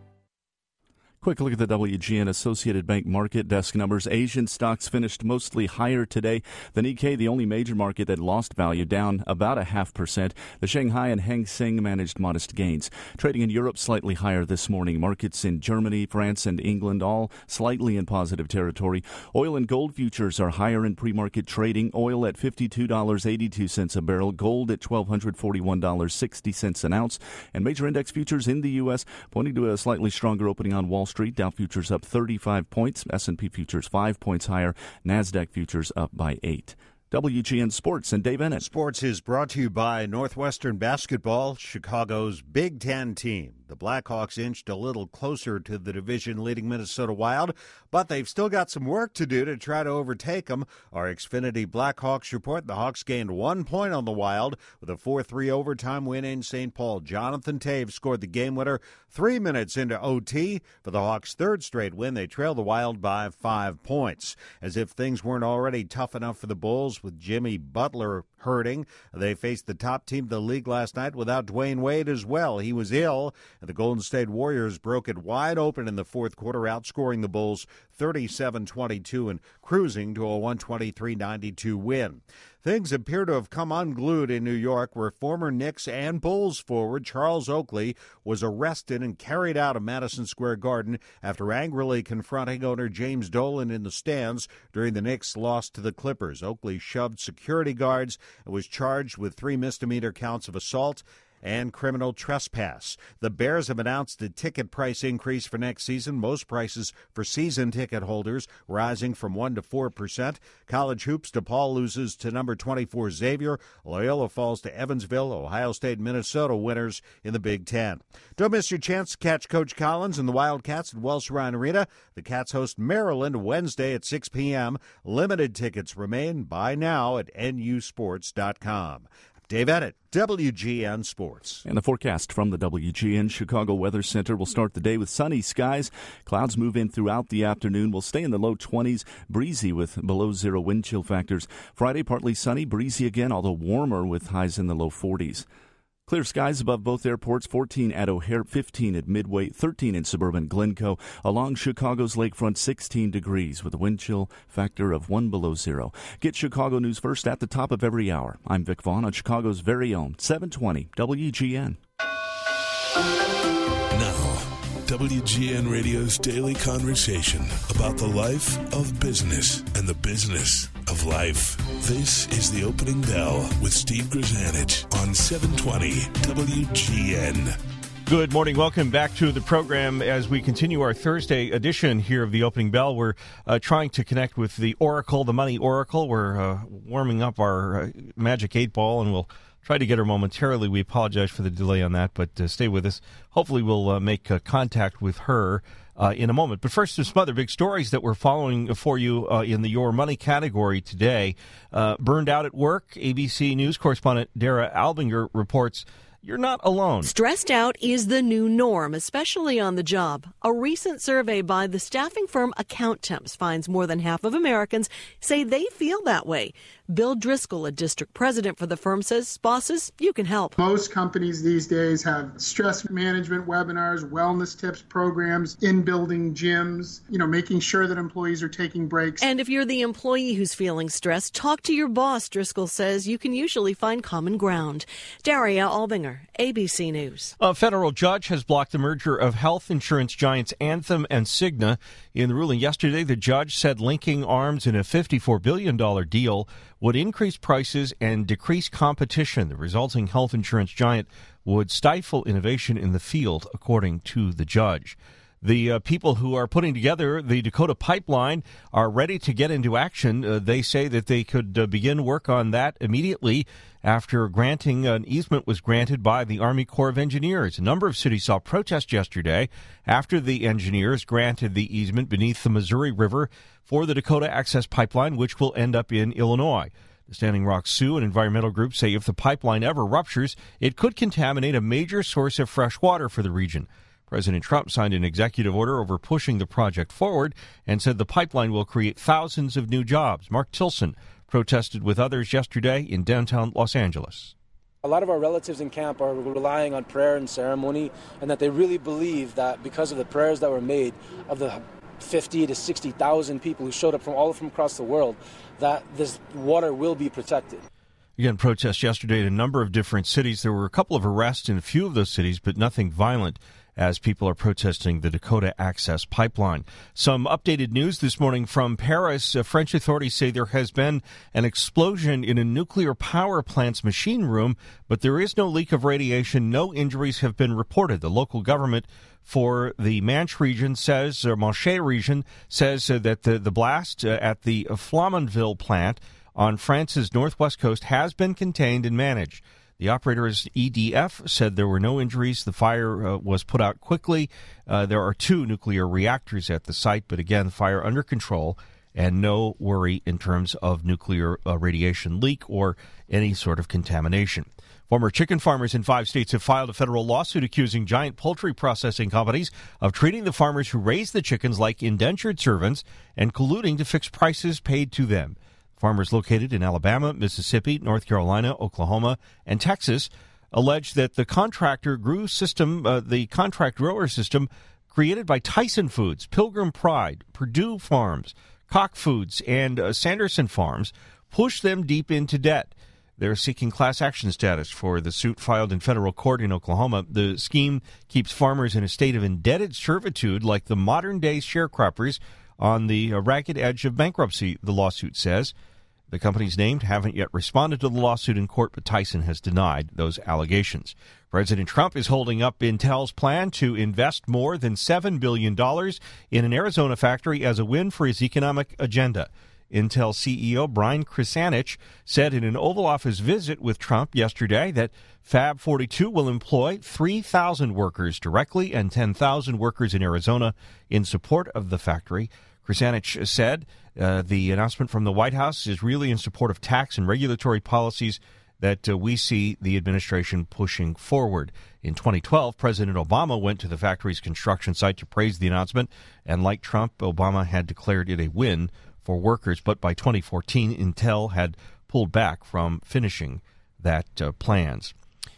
Quick look at the W G N Associated Bank market desk numbers. Asian stocks finished mostly higher today. The Nikkei, the only major market that lost value, down about a half percent. The Shanghai and Hang Seng managed modest gains. Trading in Europe slightly higher this morning. Markets in Germany, France, and England all slightly in positive territory. Oil and gold futures are higher in pre-market trading. Oil at fifty-two dollars and eighty-two cents a barrel. Gold at one thousand two hundred forty-one dollars and sixty cents an ounce. And major index futures in the U S pointing to a slightly stronger opening on Wall Street. Dow futures up thirty-five points, S and P futures five points higher, NASDAQ futures up by eight. W G N Sports and Dave Bennett. Sports is brought to you by Northwestern Basketball, Chicago's Big Ten team. The Blackhawks inched a little closer to the division-leading Minnesota Wild, but they've still got some work to do to try to overtake them. Our Xfinity Blackhawks report the Hawks gained one point on the Wild with a four three overtime win in Saint Paul. Jonathan Toews scored the game winner three minutes into O T. For the Hawks' third straight win, they trail the Wild by five points. As if things weren't already tough enough for the Bulls with Jimmy Butler hurting, they faced the top team of the league last night without Dwayne Wade as well. He was ill, The Golden State Warriors broke it wide open in the fourth quarter, outscoring the Bulls thirty-seven twenty-two and cruising to a one twenty-three ninety-two win. Things appear to have come unglued in New York, where former Knicks and Bulls forward Charles Oakley was arrested and carried out of Madison Square Garden after angrily confronting owner James Dolan in the stands during the Knicks' loss to the Clippers. Oakley shoved security guards and was charged with three misdemeanor counts of assault and criminal trespass. The Bears have announced a ticket price increase for next season, most prices for season ticket holders rising from one to four percent. College hoops, DePaul loses to number twenty-four Xavier. Loyola falls to Evansville. Ohio State, Minnesota winners in the Big Ten. Don't miss your chance to catch Coach Collins and the Wildcats at Welsh Ryan Arena. The Cats host Maryland Wednesday at six p.m. Limited tickets remain. Buy now at N U sports dot com. Dave Edit, W G N Sports. And the forecast from the W G N Chicago Weather Center will start the day with sunny skies. Clouds move in throughout the afternoon. Will stay in the low twenties, breezy with below zero wind chill factors. Friday, partly sunny, breezy again, although warmer with highs in the low forties. Clear skies above both airports, fourteen at O'Hare, fifteen at Midway, thirteen in suburban Glencoe. Along Chicago's lakefront, sixteen degrees with a wind chill factor of one below zero. Get Chicago news first at the top of every hour. I'm Vic Vaughn on Chicago's very own seven twenty W G N. Now, W G N Radio's daily conversation about the life of business and the business of life. This is the Opening Bell with Steve Grzanich on seven twenty W G N. Good morning. Welcome back to the program as we continue our Thursday edition here of the Opening Bell. We're uh, trying to connect with the Oracle, the Money Oracle. We're uh, warming up our uh, Magic eight Ball, and we'll try to get her momentarily. We apologize for the delay on that, but uh, stay with us. Hopefully we'll uh, make uh, contact with her uh, in a moment. But first, there's some other big stories that we're following for you uh, in the Your Money category today. Uh, burned out at work, A B C News correspondent Dara Albinger reports you're not alone. Stressed out is the new norm, especially on the job. A recent survey by the staffing firm Account Temps finds more than half of Americans say they feel that way. Bill Driscoll, a district president for the firm, says, bosses, you can help. Most companies these days have stress management webinars, wellness tips programs, in-building gyms, you know, making sure that employees are taking breaks. And if you're the employee who's feeling stressed, talk to your boss, Driscoll says. You can usually find common ground. Daria Albinger, A B C News. A federal judge has blocked the merger of health insurance giants Anthem and Cigna. In the ruling yesterday, the judge said linking arms in a fifty-four billion dollars deal would increase prices and decrease competition. The resulting health insurance giant would stifle innovation in the field, according to the judge. The uh, people who are putting together the Dakota Pipeline are ready to get into action. Uh, they say that they could uh, begin work on that immediately after granting an easement was granted by the Army Corps of Engineers. A number of cities saw protests yesterday after the engineers granted the easement beneath the Missouri River for the Dakota Access Pipeline, which will end up in Illinois. The Standing Rock Sioux and environmental groups say if the pipeline ever ruptures, it could contaminate a major source of fresh water for the region. President Trump signed an executive order over pushing the project forward and said the pipeline will create thousands of new jobs. Mark Tilson protested with others yesterday in downtown Los Angeles. A lot of our relatives in camp are relying on prayer and ceremony, and that they really believe that because of the prayers that were made of the fifty to sixty thousand people who showed up from all from across the world, that this water will be protected. Again, protests yesterday in a number of different cities. There were a couple of arrests in a few of those cities, but nothing violent as people are protesting the Dakota Access Pipeline. Some updated news this morning from Paris. Uh, French authorities say there has been an explosion in a nuclear power plant's machine room, but there is no leak of radiation. No injuries have been reported. The local government for the Manche region says, or Manche region, says uh, that the, the blast uh, at the Flamanville plant on France's northwest coast has been contained and managed. The operator's E D F said there were no injuries. The fire uh, was put out quickly. Uh, there are two nuclear reactors at the site, but again, fire under control and no worry in terms of nuclear uh, radiation leak or any sort of contamination. Former chicken farmers in five states have filed a federal lawsuit accusing giant poultry processing companies of treating the farmers who raise the chickens like indentured servants and colluding to fix prices paid to them. Farmers located in Alabama, Mississippi, North Carolina, Oklahoma, and Texas alleged that the contractor grew system, uh, the contract grower system created by Tyson Foods, Pilgrim Pride, Purdue Farms, Koch Foods, and uh, Sanderson Farms pushed them deep into debt. They're seeking class action status for the suit filed in federal court in Oklahoma. The scheme keeps farmers in a state of indebted servitude like the modern-day sharecroppers on the ragged edge of bankruptcy, the lawsuit says. The companies named haven't yet responded to the lawsuit in court, but Tyson has denied those allegations. President Trump is holding up Intel's plan to invest more than seven billion dollars in an Arizona factory as a win for his economic agenda. Intel C E O Brian Krzanich said in an Oval Office visit with Trump yesterday that Fab forty-two will employ three thousand workers directly and ten thousand workers in Arizona in support of the factory. Krzanich said uh, the announcement from the White House is really in support of tax and regulatory policies that uh, we see the administration pushing forward. In twenty twelve, President Obama went to the factory's construction site to praise the announcement, and like Trump, Obama had declared it a win for workers, but by twenty fourteen, Intel had pulled back from finishing that uh, plans.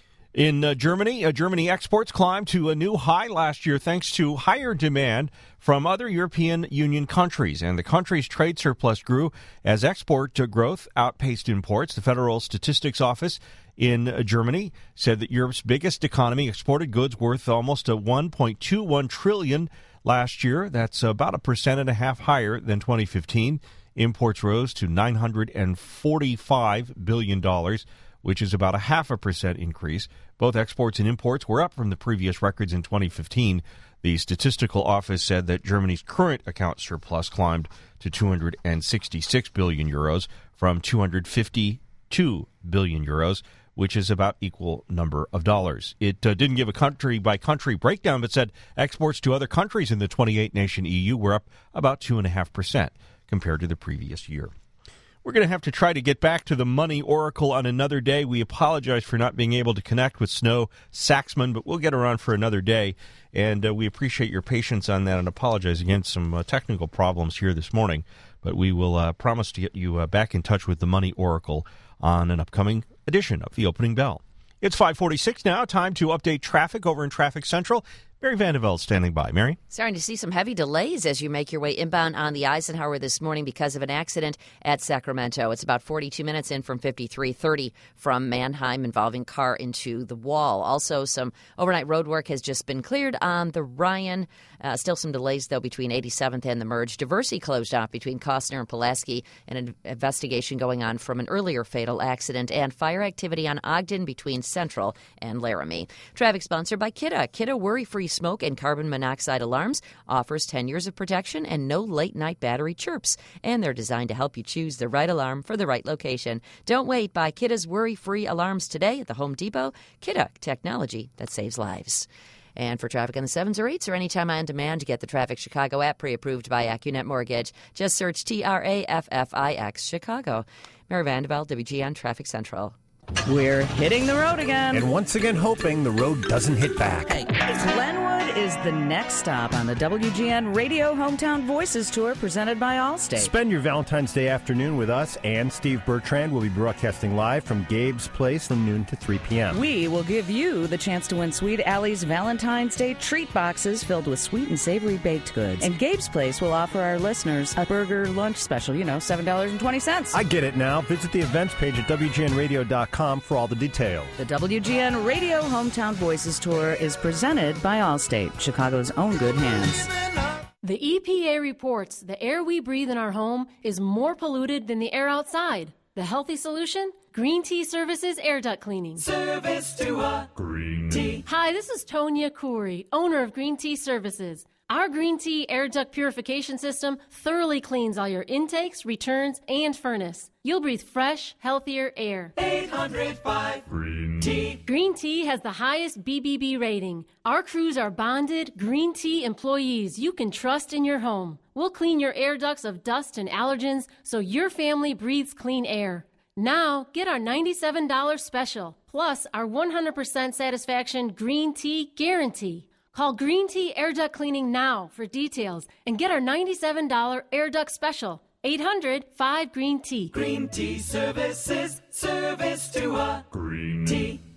In uh, Germany, uh, Germany exports climbed to a new high last year thanks to higher demand from other European Union countries, and the country's trade surplus grew as export growth outpaced imports. The Federal Statistics Office in uh, Germany said that Europe's biggest economy exported goods worth almost a one point two one trillion dollars last year. That's about a percent and a half higher than twenty fifteen. Imports rose to nine hundred forty-five billion dollars, which is about a half a percent increase. Both exports and imports were up from the previous records in twenty fifteen. The Statistical Office said that Germany's current account surplus climbed to two hundred sixty-six billion euros from two hundred fifty-two billion euros, which is about equal number of dollars. It uh, didn't give a country-by-country breakdown, but said exports to other countries in the twenty-eight nation E U were up about two point five percent compared to the previous year. We're going to have to try to get back to the money oracle on another day. We apologize for not being able to connect with Snow Saxman, but we'll get her on for another day, and uh, we appreciate your patience on that and apologize against some uh, technical problems here this morning. But we will uh, promise to get you uh, back in touch with the money oracle on an upcoming edition of The Opening Bell. It's five forty-six now. Time to update traffic over in Traffic Central. Mary Vandeveld standing by. Mary? Starting to see some heavy delays as you make your way inbound on the Eisenhower this morning because of an accident at Sacramento. It's about forty-two minutes in from fifty-three thirty from Manheim involving car into the wall. Also, some overnight road work has just been cleared on the Ryan. Uh, still some delays, though, between eighty-seventh and the Merge. Diversey closed off between Costner and Pulaski. An investigation going on from an earlier fatal accident, and fire activity on Ogden between Central and Laramie. Traffic sponsored by Kidde. Kidde Worry-Free Smoke and Carbon Monoxide Alarms offers ten years of protection and no late-night battery chirps. And they're designed to help you choose the right alarm for the right location. Don't wait. Buy Kidde's Worry-Free Alarms today at the Home Depot. Kidde, technology that saves lives. And for traffic on the sevens or eights or anytime on demand, get the Traffic Chicago app pre-approved by AccuNet Mortgage. Just search T R A F F I X Chicago. Mary Vandeveld, W G N Traffic Central. We're hitting the road again. And once again hoping the road doesn't hit back. Hey, Glenwood is the next stop on the W G N Radio Hometown Voices Tour presented by Allstate. Spend your Valentine's Day afternoon with us, and Steve Bertrand will be broadcasting live from Gabe's Place from noon to three p.m. We will give you the chance to win Sweet Alley's Valentine's Day treat boxes filled with sweet and savory baked goods. And Gabe's Place will offer our listeners a burger lunch special, you know, seven dollars and twenty cents. I get it now. Visit the events page at W G N radio dot com for all the details. The W G N Radio Hometown Voices Tour is presented by Allstate, Chicago's own good hands. The E P A reports the air we breathe in our home is more polluted than the air outside. The healthy solution? Green Tea Services Air Duct Cleaning. Service to a green tea. Hi, this is Tonya Khoury, owner of Green Tea Services. Our Green Tea Air Duct Purification System thoroughly cleans all your intakes, returns, and furnace. You'll breathe fresh, healthier air. eight hundred five Green Tea. Green Tea has the highest B B B rating. Our crews are bonded Green Tea employees you can trust in your home. We'll clean your air ducts of dust and allergens so your family breathes clean air. Now, get our ninety-seven dollars special, plus our one hundred percent satisfaction Green Tea Guarantee. Call Green Tea Air Duct Cleaning now for details and get our ninety-seven dollars Air Duct Special. eight hundred five Green Tea. Green Tea Services, service to a green tea.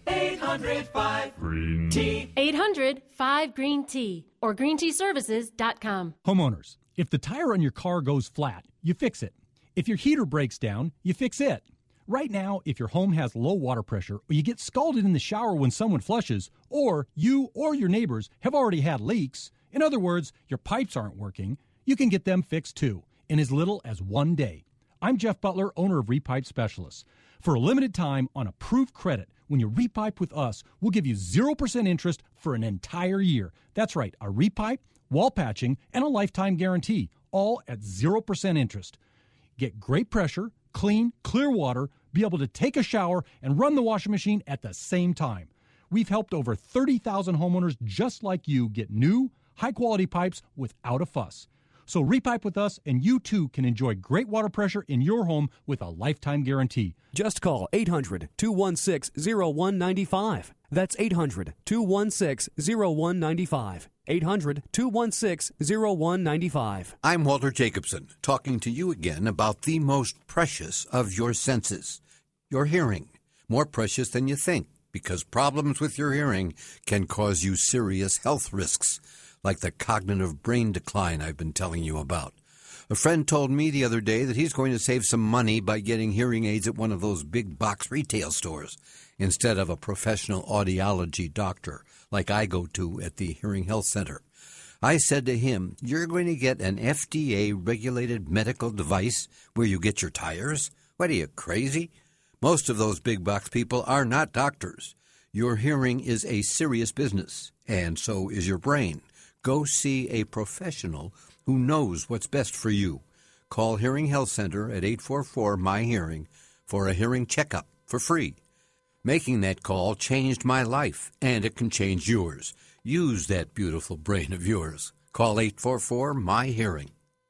eight hundred five green tea. eight hundred five green tea or green tea services dot com. Homeowners, if the tire on your car goes flat, you fix it. If your heater breaks down, you fix it. Right now, if your home has low water pressure, or you get scalded in the shower when someone flushes, or you or your neighbors have already had leaks, in other words, your pipes aren't working, you can get them fixed too, in as little as one day. I'm Jeff Butler, owner of Repipe Specialists. For a limited time on approved credit, when you repipe with us, we'll give you zero percent interest for an entire year. That's right, a repipe, wall patching, and a lifetime guarantee, all at zero percent interest. Get great pressure, clean, clear water, be able to take a shower, and run the washing machine at the same time. We've helped over thirty thousand homeowners just like you get new, high-quality pipes without a fuss. So repipe with us, and you too can enjoy great water pressure in your home with a lifetime guarantee. Just call eight hundred two one six zero one nine five. That's eight hundred two one six zero one nine five. eight hundred two one six zero one nine five. I'm Walter Jacobson, talking to you again about the most precious of your senses, your hearing. More precious than you think, because problems with your hearing can cause you serious health risks, like the cognitive brain decline I've been telling you about. A friend told me the other day that he's going to save some money by getting hearing aids at one of those big box retail stores instead of a professional audiology doctor like I go to at the Hearing Health Center. I said to him, "You're going to get an F D A-regulated medical device where you get your tires? What are you, crazy?" Most of those big box people are not doctors. Your hearing is a serious business, and so is your brain. Go see a professional who knows what's best for you. Call Hearing Health Center at eight four four, M Y HEARING for a hearing checkup for free. Making that call changed my life, and it can change yours. Use that beautiful brain of yours. Call eight four four, M Y HEARING.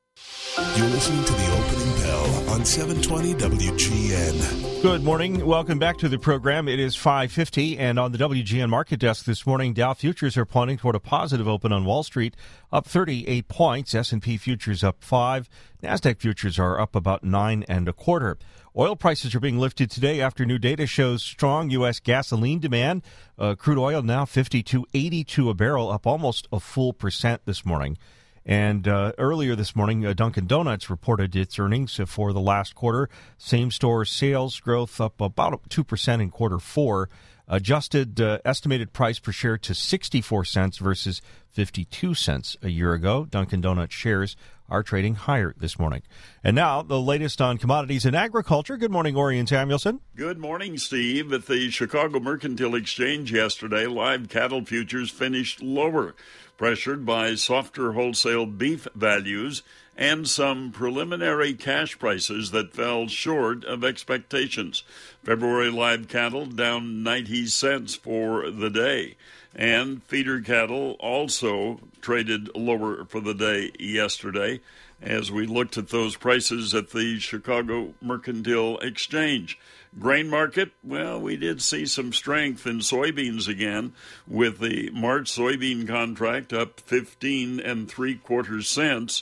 You're listening to the opening bell on seven twenty W G N. Good morning. Welcome back to the program. It is five fifty, and on the W G N market desk this morning, Dow futures are pointing toward a positive open on Wall Street, up thirty-eight points. S and P futures up five. NASDAQ futures are up about nine and a quarter. Oil prices are being lifted today after new data shows strong U S gasoline demand. Uh, crude oil now fifty-two eighty-two a barrel, up almost a full percent this morning. And uh, earlier this morning, uh, Dunkin' Donuts reported its earnings for the last quarter. Same-store sales growth up about two percent in quarter four. Adjusted uh, estimated price per share to sixty-four cents versus fifty-two cents a year ago. Dunkin' Donuts shares are trading higher this morning. And now, the latest on commodities and agriculture. Good morning, Orion Samuelson. Good morning, Steve. At the Chicago Mercantile Exchange yesterday, live cattle futures finished lower, pressured by softer wholesale beef values and some preliminary cash prices that fell short of expectations. February live cattle down ninety cents for the day. And feeder cattle also traded lower for the day yesterday as we looked at those prices at the Chicago Mercantile Exchange. Grain market, well, we did see some strength in soybeans again, with the March soybean contract up fifteen and three quarters cents.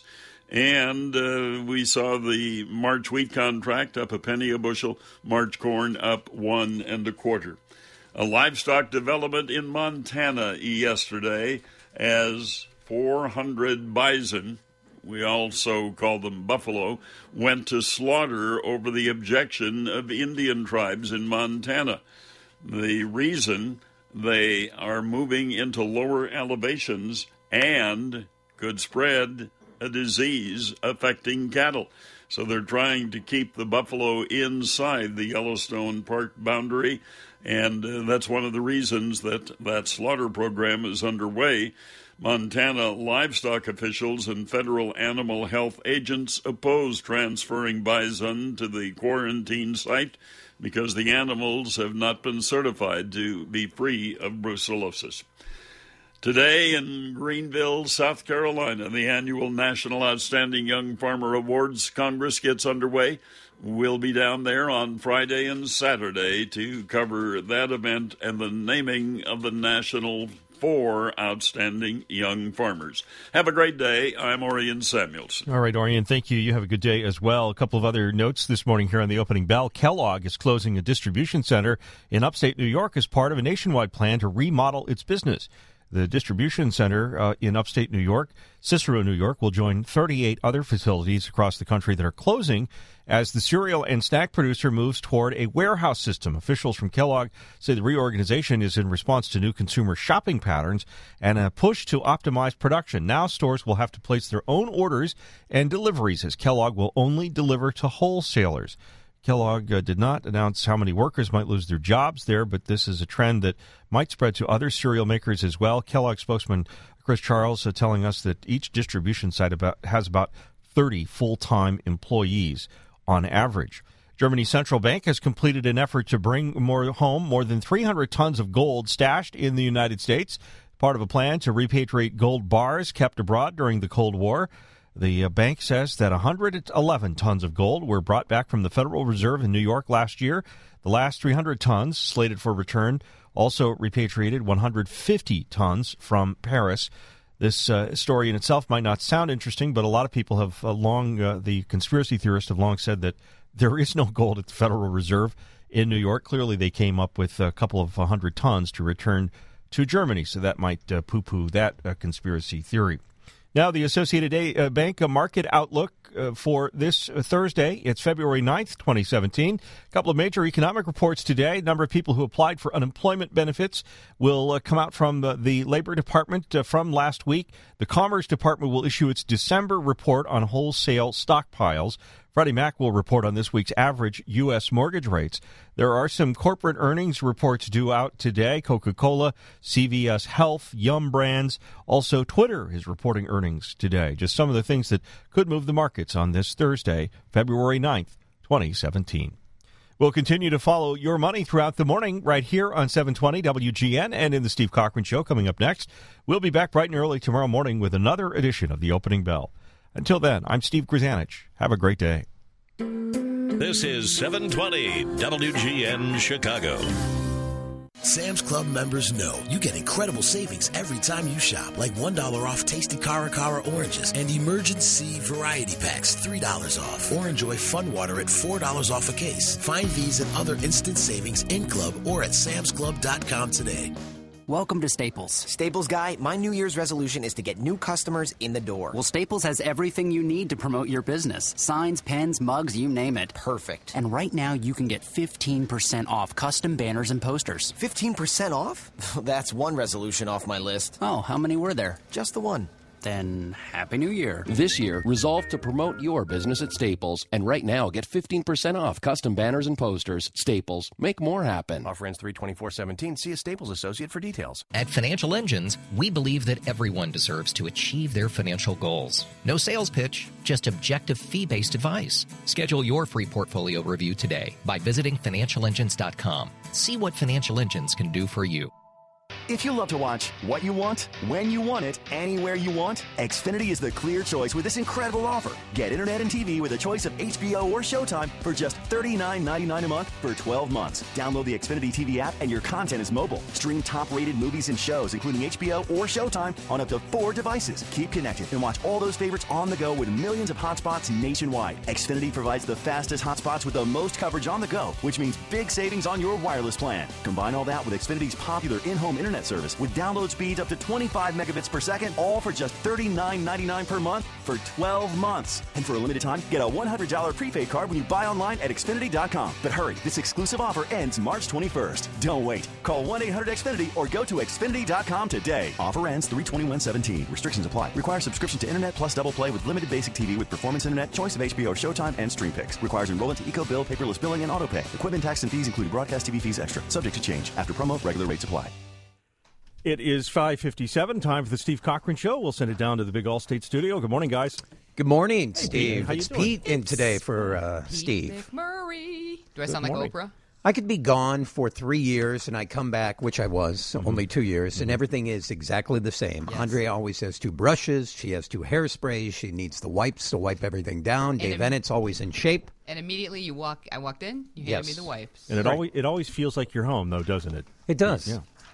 And uh, we saw the March wheat contract up a penny a bushel, March corn up one and a quarter. A livestock development in Montana yesterday as four hundred bison, we also call them buffalo, went to slaughter over the objection of Indian tribes in Montana. The reason, they are moving into lower elevations and could spread a disease affecting cattle. So they're trying to keep the buffalo inside the Yellowstone Park boundary, and uh, that's one of the reasons that that slaughter program is underway. Montana livestock officials and federal animal health agents oppose transferring bison to the quarantine site because the animals have not been certified to be free of brucellosis. Today in Greenville, South Carolina, the annual National Outstanding Young Farmer Awards Congress gets underway. We'll be down there on Friday and Saturday to cover that event and the naming of the National four outstanding young farmers. Have a great day. I'm Orion Samuels. All right, Orion, thank you. You have a good day as well. A couple of other notes this morning here on the opening bell. Kellogg is closing a distribution center in upstate New York as part of a nationwide plan to remodel its business. The distribution center uh, in upstate New York, Cicero, New York, will join thirty-eight other facilities across the country that are closing as the cereal and snack producer moves toward a warehouse system. Officials from Kellogg say the reorganization is in response to new consumer shopping patterns and a push to optimize production. Now stores will have to place their own orders and deliveries, as Kellogg will only deliver to wholesalers. Kellogg uh, did not announce how many workers might lose their jobs there, but this is a trend that might spread to other cereal makers as well. Kellogg spokesman Chris Charles uh, telling us that each distribution site about has about thirty full-time employees on average. Germany's central bank has completed an effort to bring more home more than three hundred tons of gold stashed in the United States, part of a plan to repatriate gold bars kept abroad during the Cold War. The uh, bank says that one hundred eleven tons of gold were brought back from the Federal Reserve in New York last year. The last three hundred tons slated for return also repatriated one hundred fifty tons from Paris. This uh, story in itself might not sound interesting, but a lot of people have uh, long, uh, the conspiracy theorists have long said that there is no gold at the Federal Reserve in New York. Clearly, they came up with a couple of hundred tons to return to Germany, so that might uh, poo-poo that uh, conspiracy theory. Now, the Associated Bank market outlook uh, for this Thursday. It's February ninth, twenty seventeen. A couple of major economic reports today. A number of people who applied for unemployment benefits will uh, come out from the, the Labor Department uh, from last week. The Commerce Department will issue its December report on wholesale stockpiles. Freddie Mac will report on this week's average U S mortgage rates. There are some corporate earnings reports due out today. Coca-Cola, C V S Health, Yum Brands. Also, Twitter is reporting earnings today. Just some of the things that could move the markets on this Thursday, February ninth, twenty seventeen. We'll continue to follow your money throughout the morning right here on seven twenty W G N and in the Steve Cochran Show coming up next. We'll be back bright and early tomorrow morning with another edition of the Opening Bell. Until then, I'm Steve Grzanich. Have a great day. This is seven twenty W G N Chicago. Sam's Club members know you get incredible savings every time you shop, like one dollar off tasty Cara Cara oranges and Emergency Variety Packs, three dollars off. Or enjoy Fun Water at four dollars off a case. Find these and other instant savings in Club or at sams club dot com today. Welcome to Staples. Staples Guy, my New Year's resolution is to get new customers in the door. Well, Staples has everything you need to promote your business. Signs, pens, mugs, you name it. Perfect. And right now, you can get fifteen percent off custom banners and posters. fifteen percent off? That's one resolution off my list. Oh, how many were there? Just the one. Then, Happy New Year. This year, resolve to promote your business at Staples. And right now, get fifteen percent off custom banners and posters. Staples. Make more happen. Offer ends three twenty-four seventeen. See a Staples associate for details. At Financial Engines, we believe that everyone deserves to achieve their financial goals. No sales pitch, just objective fee-based advice. Schedule your free portfolio review today by visiting financial engines dot com. See what Financial Engines can do for you. If you love to watch what you want, when you want it, anywhere you want, Xfinity is the clear choice with this incredible offer. Get internet and T V with a choice of H B O or Showtime for just thirty-nine ninety-nine a month for twelve months. Download the Xfinity T V app and your content is mobile. Stream top-rated movies and shows, including H B O or Showtime, on up to four devices. Keep connected and watch all those favorites on the go with millions of hotspots nationwide. Xfinity provides the fastest hotspots with the most coverage on the go, which means big savings on your wireless plan. Combine all that with Xfinity's popular in-home internet service with download speeds up to twenty-five megabits per second, all for just thirty-nine ninety-nine per month for twelve months. And for a limited time, get a one hundred dollars prepaid card when you buy online at Xfinity dot com. But hurry, this exclusive offer ends March twenty-first. Don't wait. Call one eight hundred X Finity or go to Xfinity dot com today. Offer ends three twenty-one seventeen. Restrictions apply. Require subscription to Internet plus Double Play with limited basic T V with performance Internet, choice of H B O or Showtime, and Stream Picks. Requires enrollment to EcoBill, paperless billing, and autopay. Equipment tax and fees include broadcast T V fees extra. Subject to change. After promo, regular rates apply. It is five fifty-seven, time for the Steve Cochran Show. We'll send it down to the big Allstate studio. Good morning, guys. Good morning, Hey, Steve. How you It's doing? Pete in today for uh, Steve. McMurray. Do I Good sound like morning. Oprah? I could be gone for three years and I come back, which I was, so only two years, and everything is exactly the same. Yes. Andrea always has two brushes. She has two hairsprays. She needs the wipes to wipe everything down. Dave im- Ennett's always in shape. And immediately you walk. I walked in. You handed Yes. me the wipes. And it Right. always it always feels like you're home, though, doesn't it? It does. Yeah.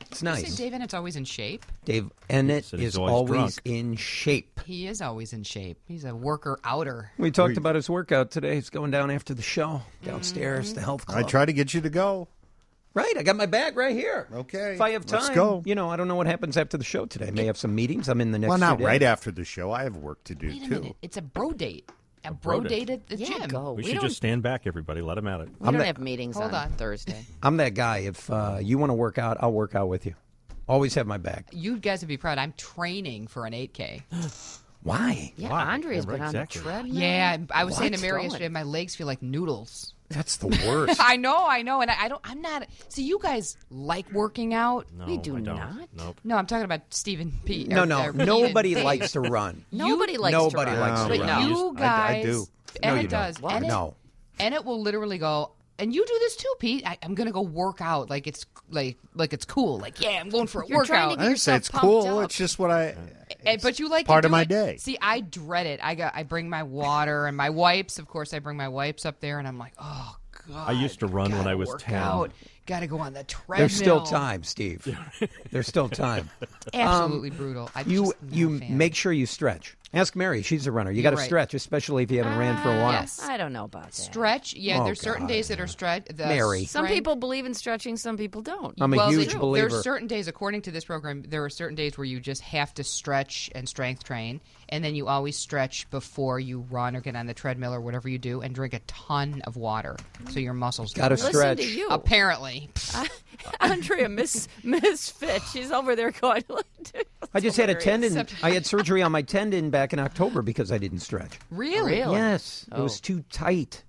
It's nice. You say Dave Ennett's always in shape? Dave Ennett Said he's is always always drunk. in shape. He is always in shape. He's a worker outer. We talked about his workout today. He's going down after the show, downstairs, Mm-hmm. the health club. I try to get you to go. Right, I got my bag right here. Okay. If I have time. Let's go. You know, I don't know what happens after the show today. I may have some meetings. I'm in the next Well, not few days. right after the show. I have work to do, Wait a too. minute. It's a bro date. A, bro, bro date date. at the Yeah, gym. go. We, We should don't- just stand back, everybody. Let him at it. We I'm don't the- have meetings Hold on, on. Thursday. I'm that guy. If uh, you want to work out, I'll work out with you. Always have my back. You guys would be proud. I'm training for an eight K. Why? Yeah, Why? Andrea's Yeah, been right, on exactly. the treadmill. Yeah, I was saying to What's Mary going? yesterday, my legs feel like noodles. That's the worst. I know, I know, and I, I don't. I'm not. See, you guys like working out. No, We do I don't. not. Nope. No, I'm talking about Stephen P. no, or- no. or Pete Nobody and Dave. likes to run. Nobody likes Nobody to run. likes to But run. you I- guys, I do. No, and you it does, don't. and it, No. and it will literally go. And you do this too, Pete. I, I'm gonna go work out like it's like like it's cool. Like yeah, I'm going for a You're trying to workout. get I didn't say yourself it's pumped cool. up. It's just what I. And, but you like part to of do my it. day. See, I dread it. I got I bring my water and my wipes. Of course, I bring my wipes up there, and I'm like, oh god. I used to run when I was ten. Got to go on the treadmill. There's still time, Steve. There's still time. Absolutely brutal. I You just not you a fan. make sure you stretch. Ask Mary. She's a runner. You You're got to right. stretch, especially if you haven't ran for a while. Yes. I don't know about that. Stretch. Yeah, Oh, there's certain God. days that are stretch. the Mary. Some strength- people believe in stretching, some people don't. I'm a well, huge there- believer. There's certain days, according to this program, there are certain days where you just have to stretch and strength train, and then you always stretch before you run or get on the treadmill or whatever you do, and drink a ton of water so your muscles. Gotta don't- stretch. Listen to you. Apparently, Andrea, Miss Misfit. She's over there going. I just had a tendon. Except- I had surgery on my tendon back in October because I didn't stretch. really. Really? Yes, it Oh. was too tight.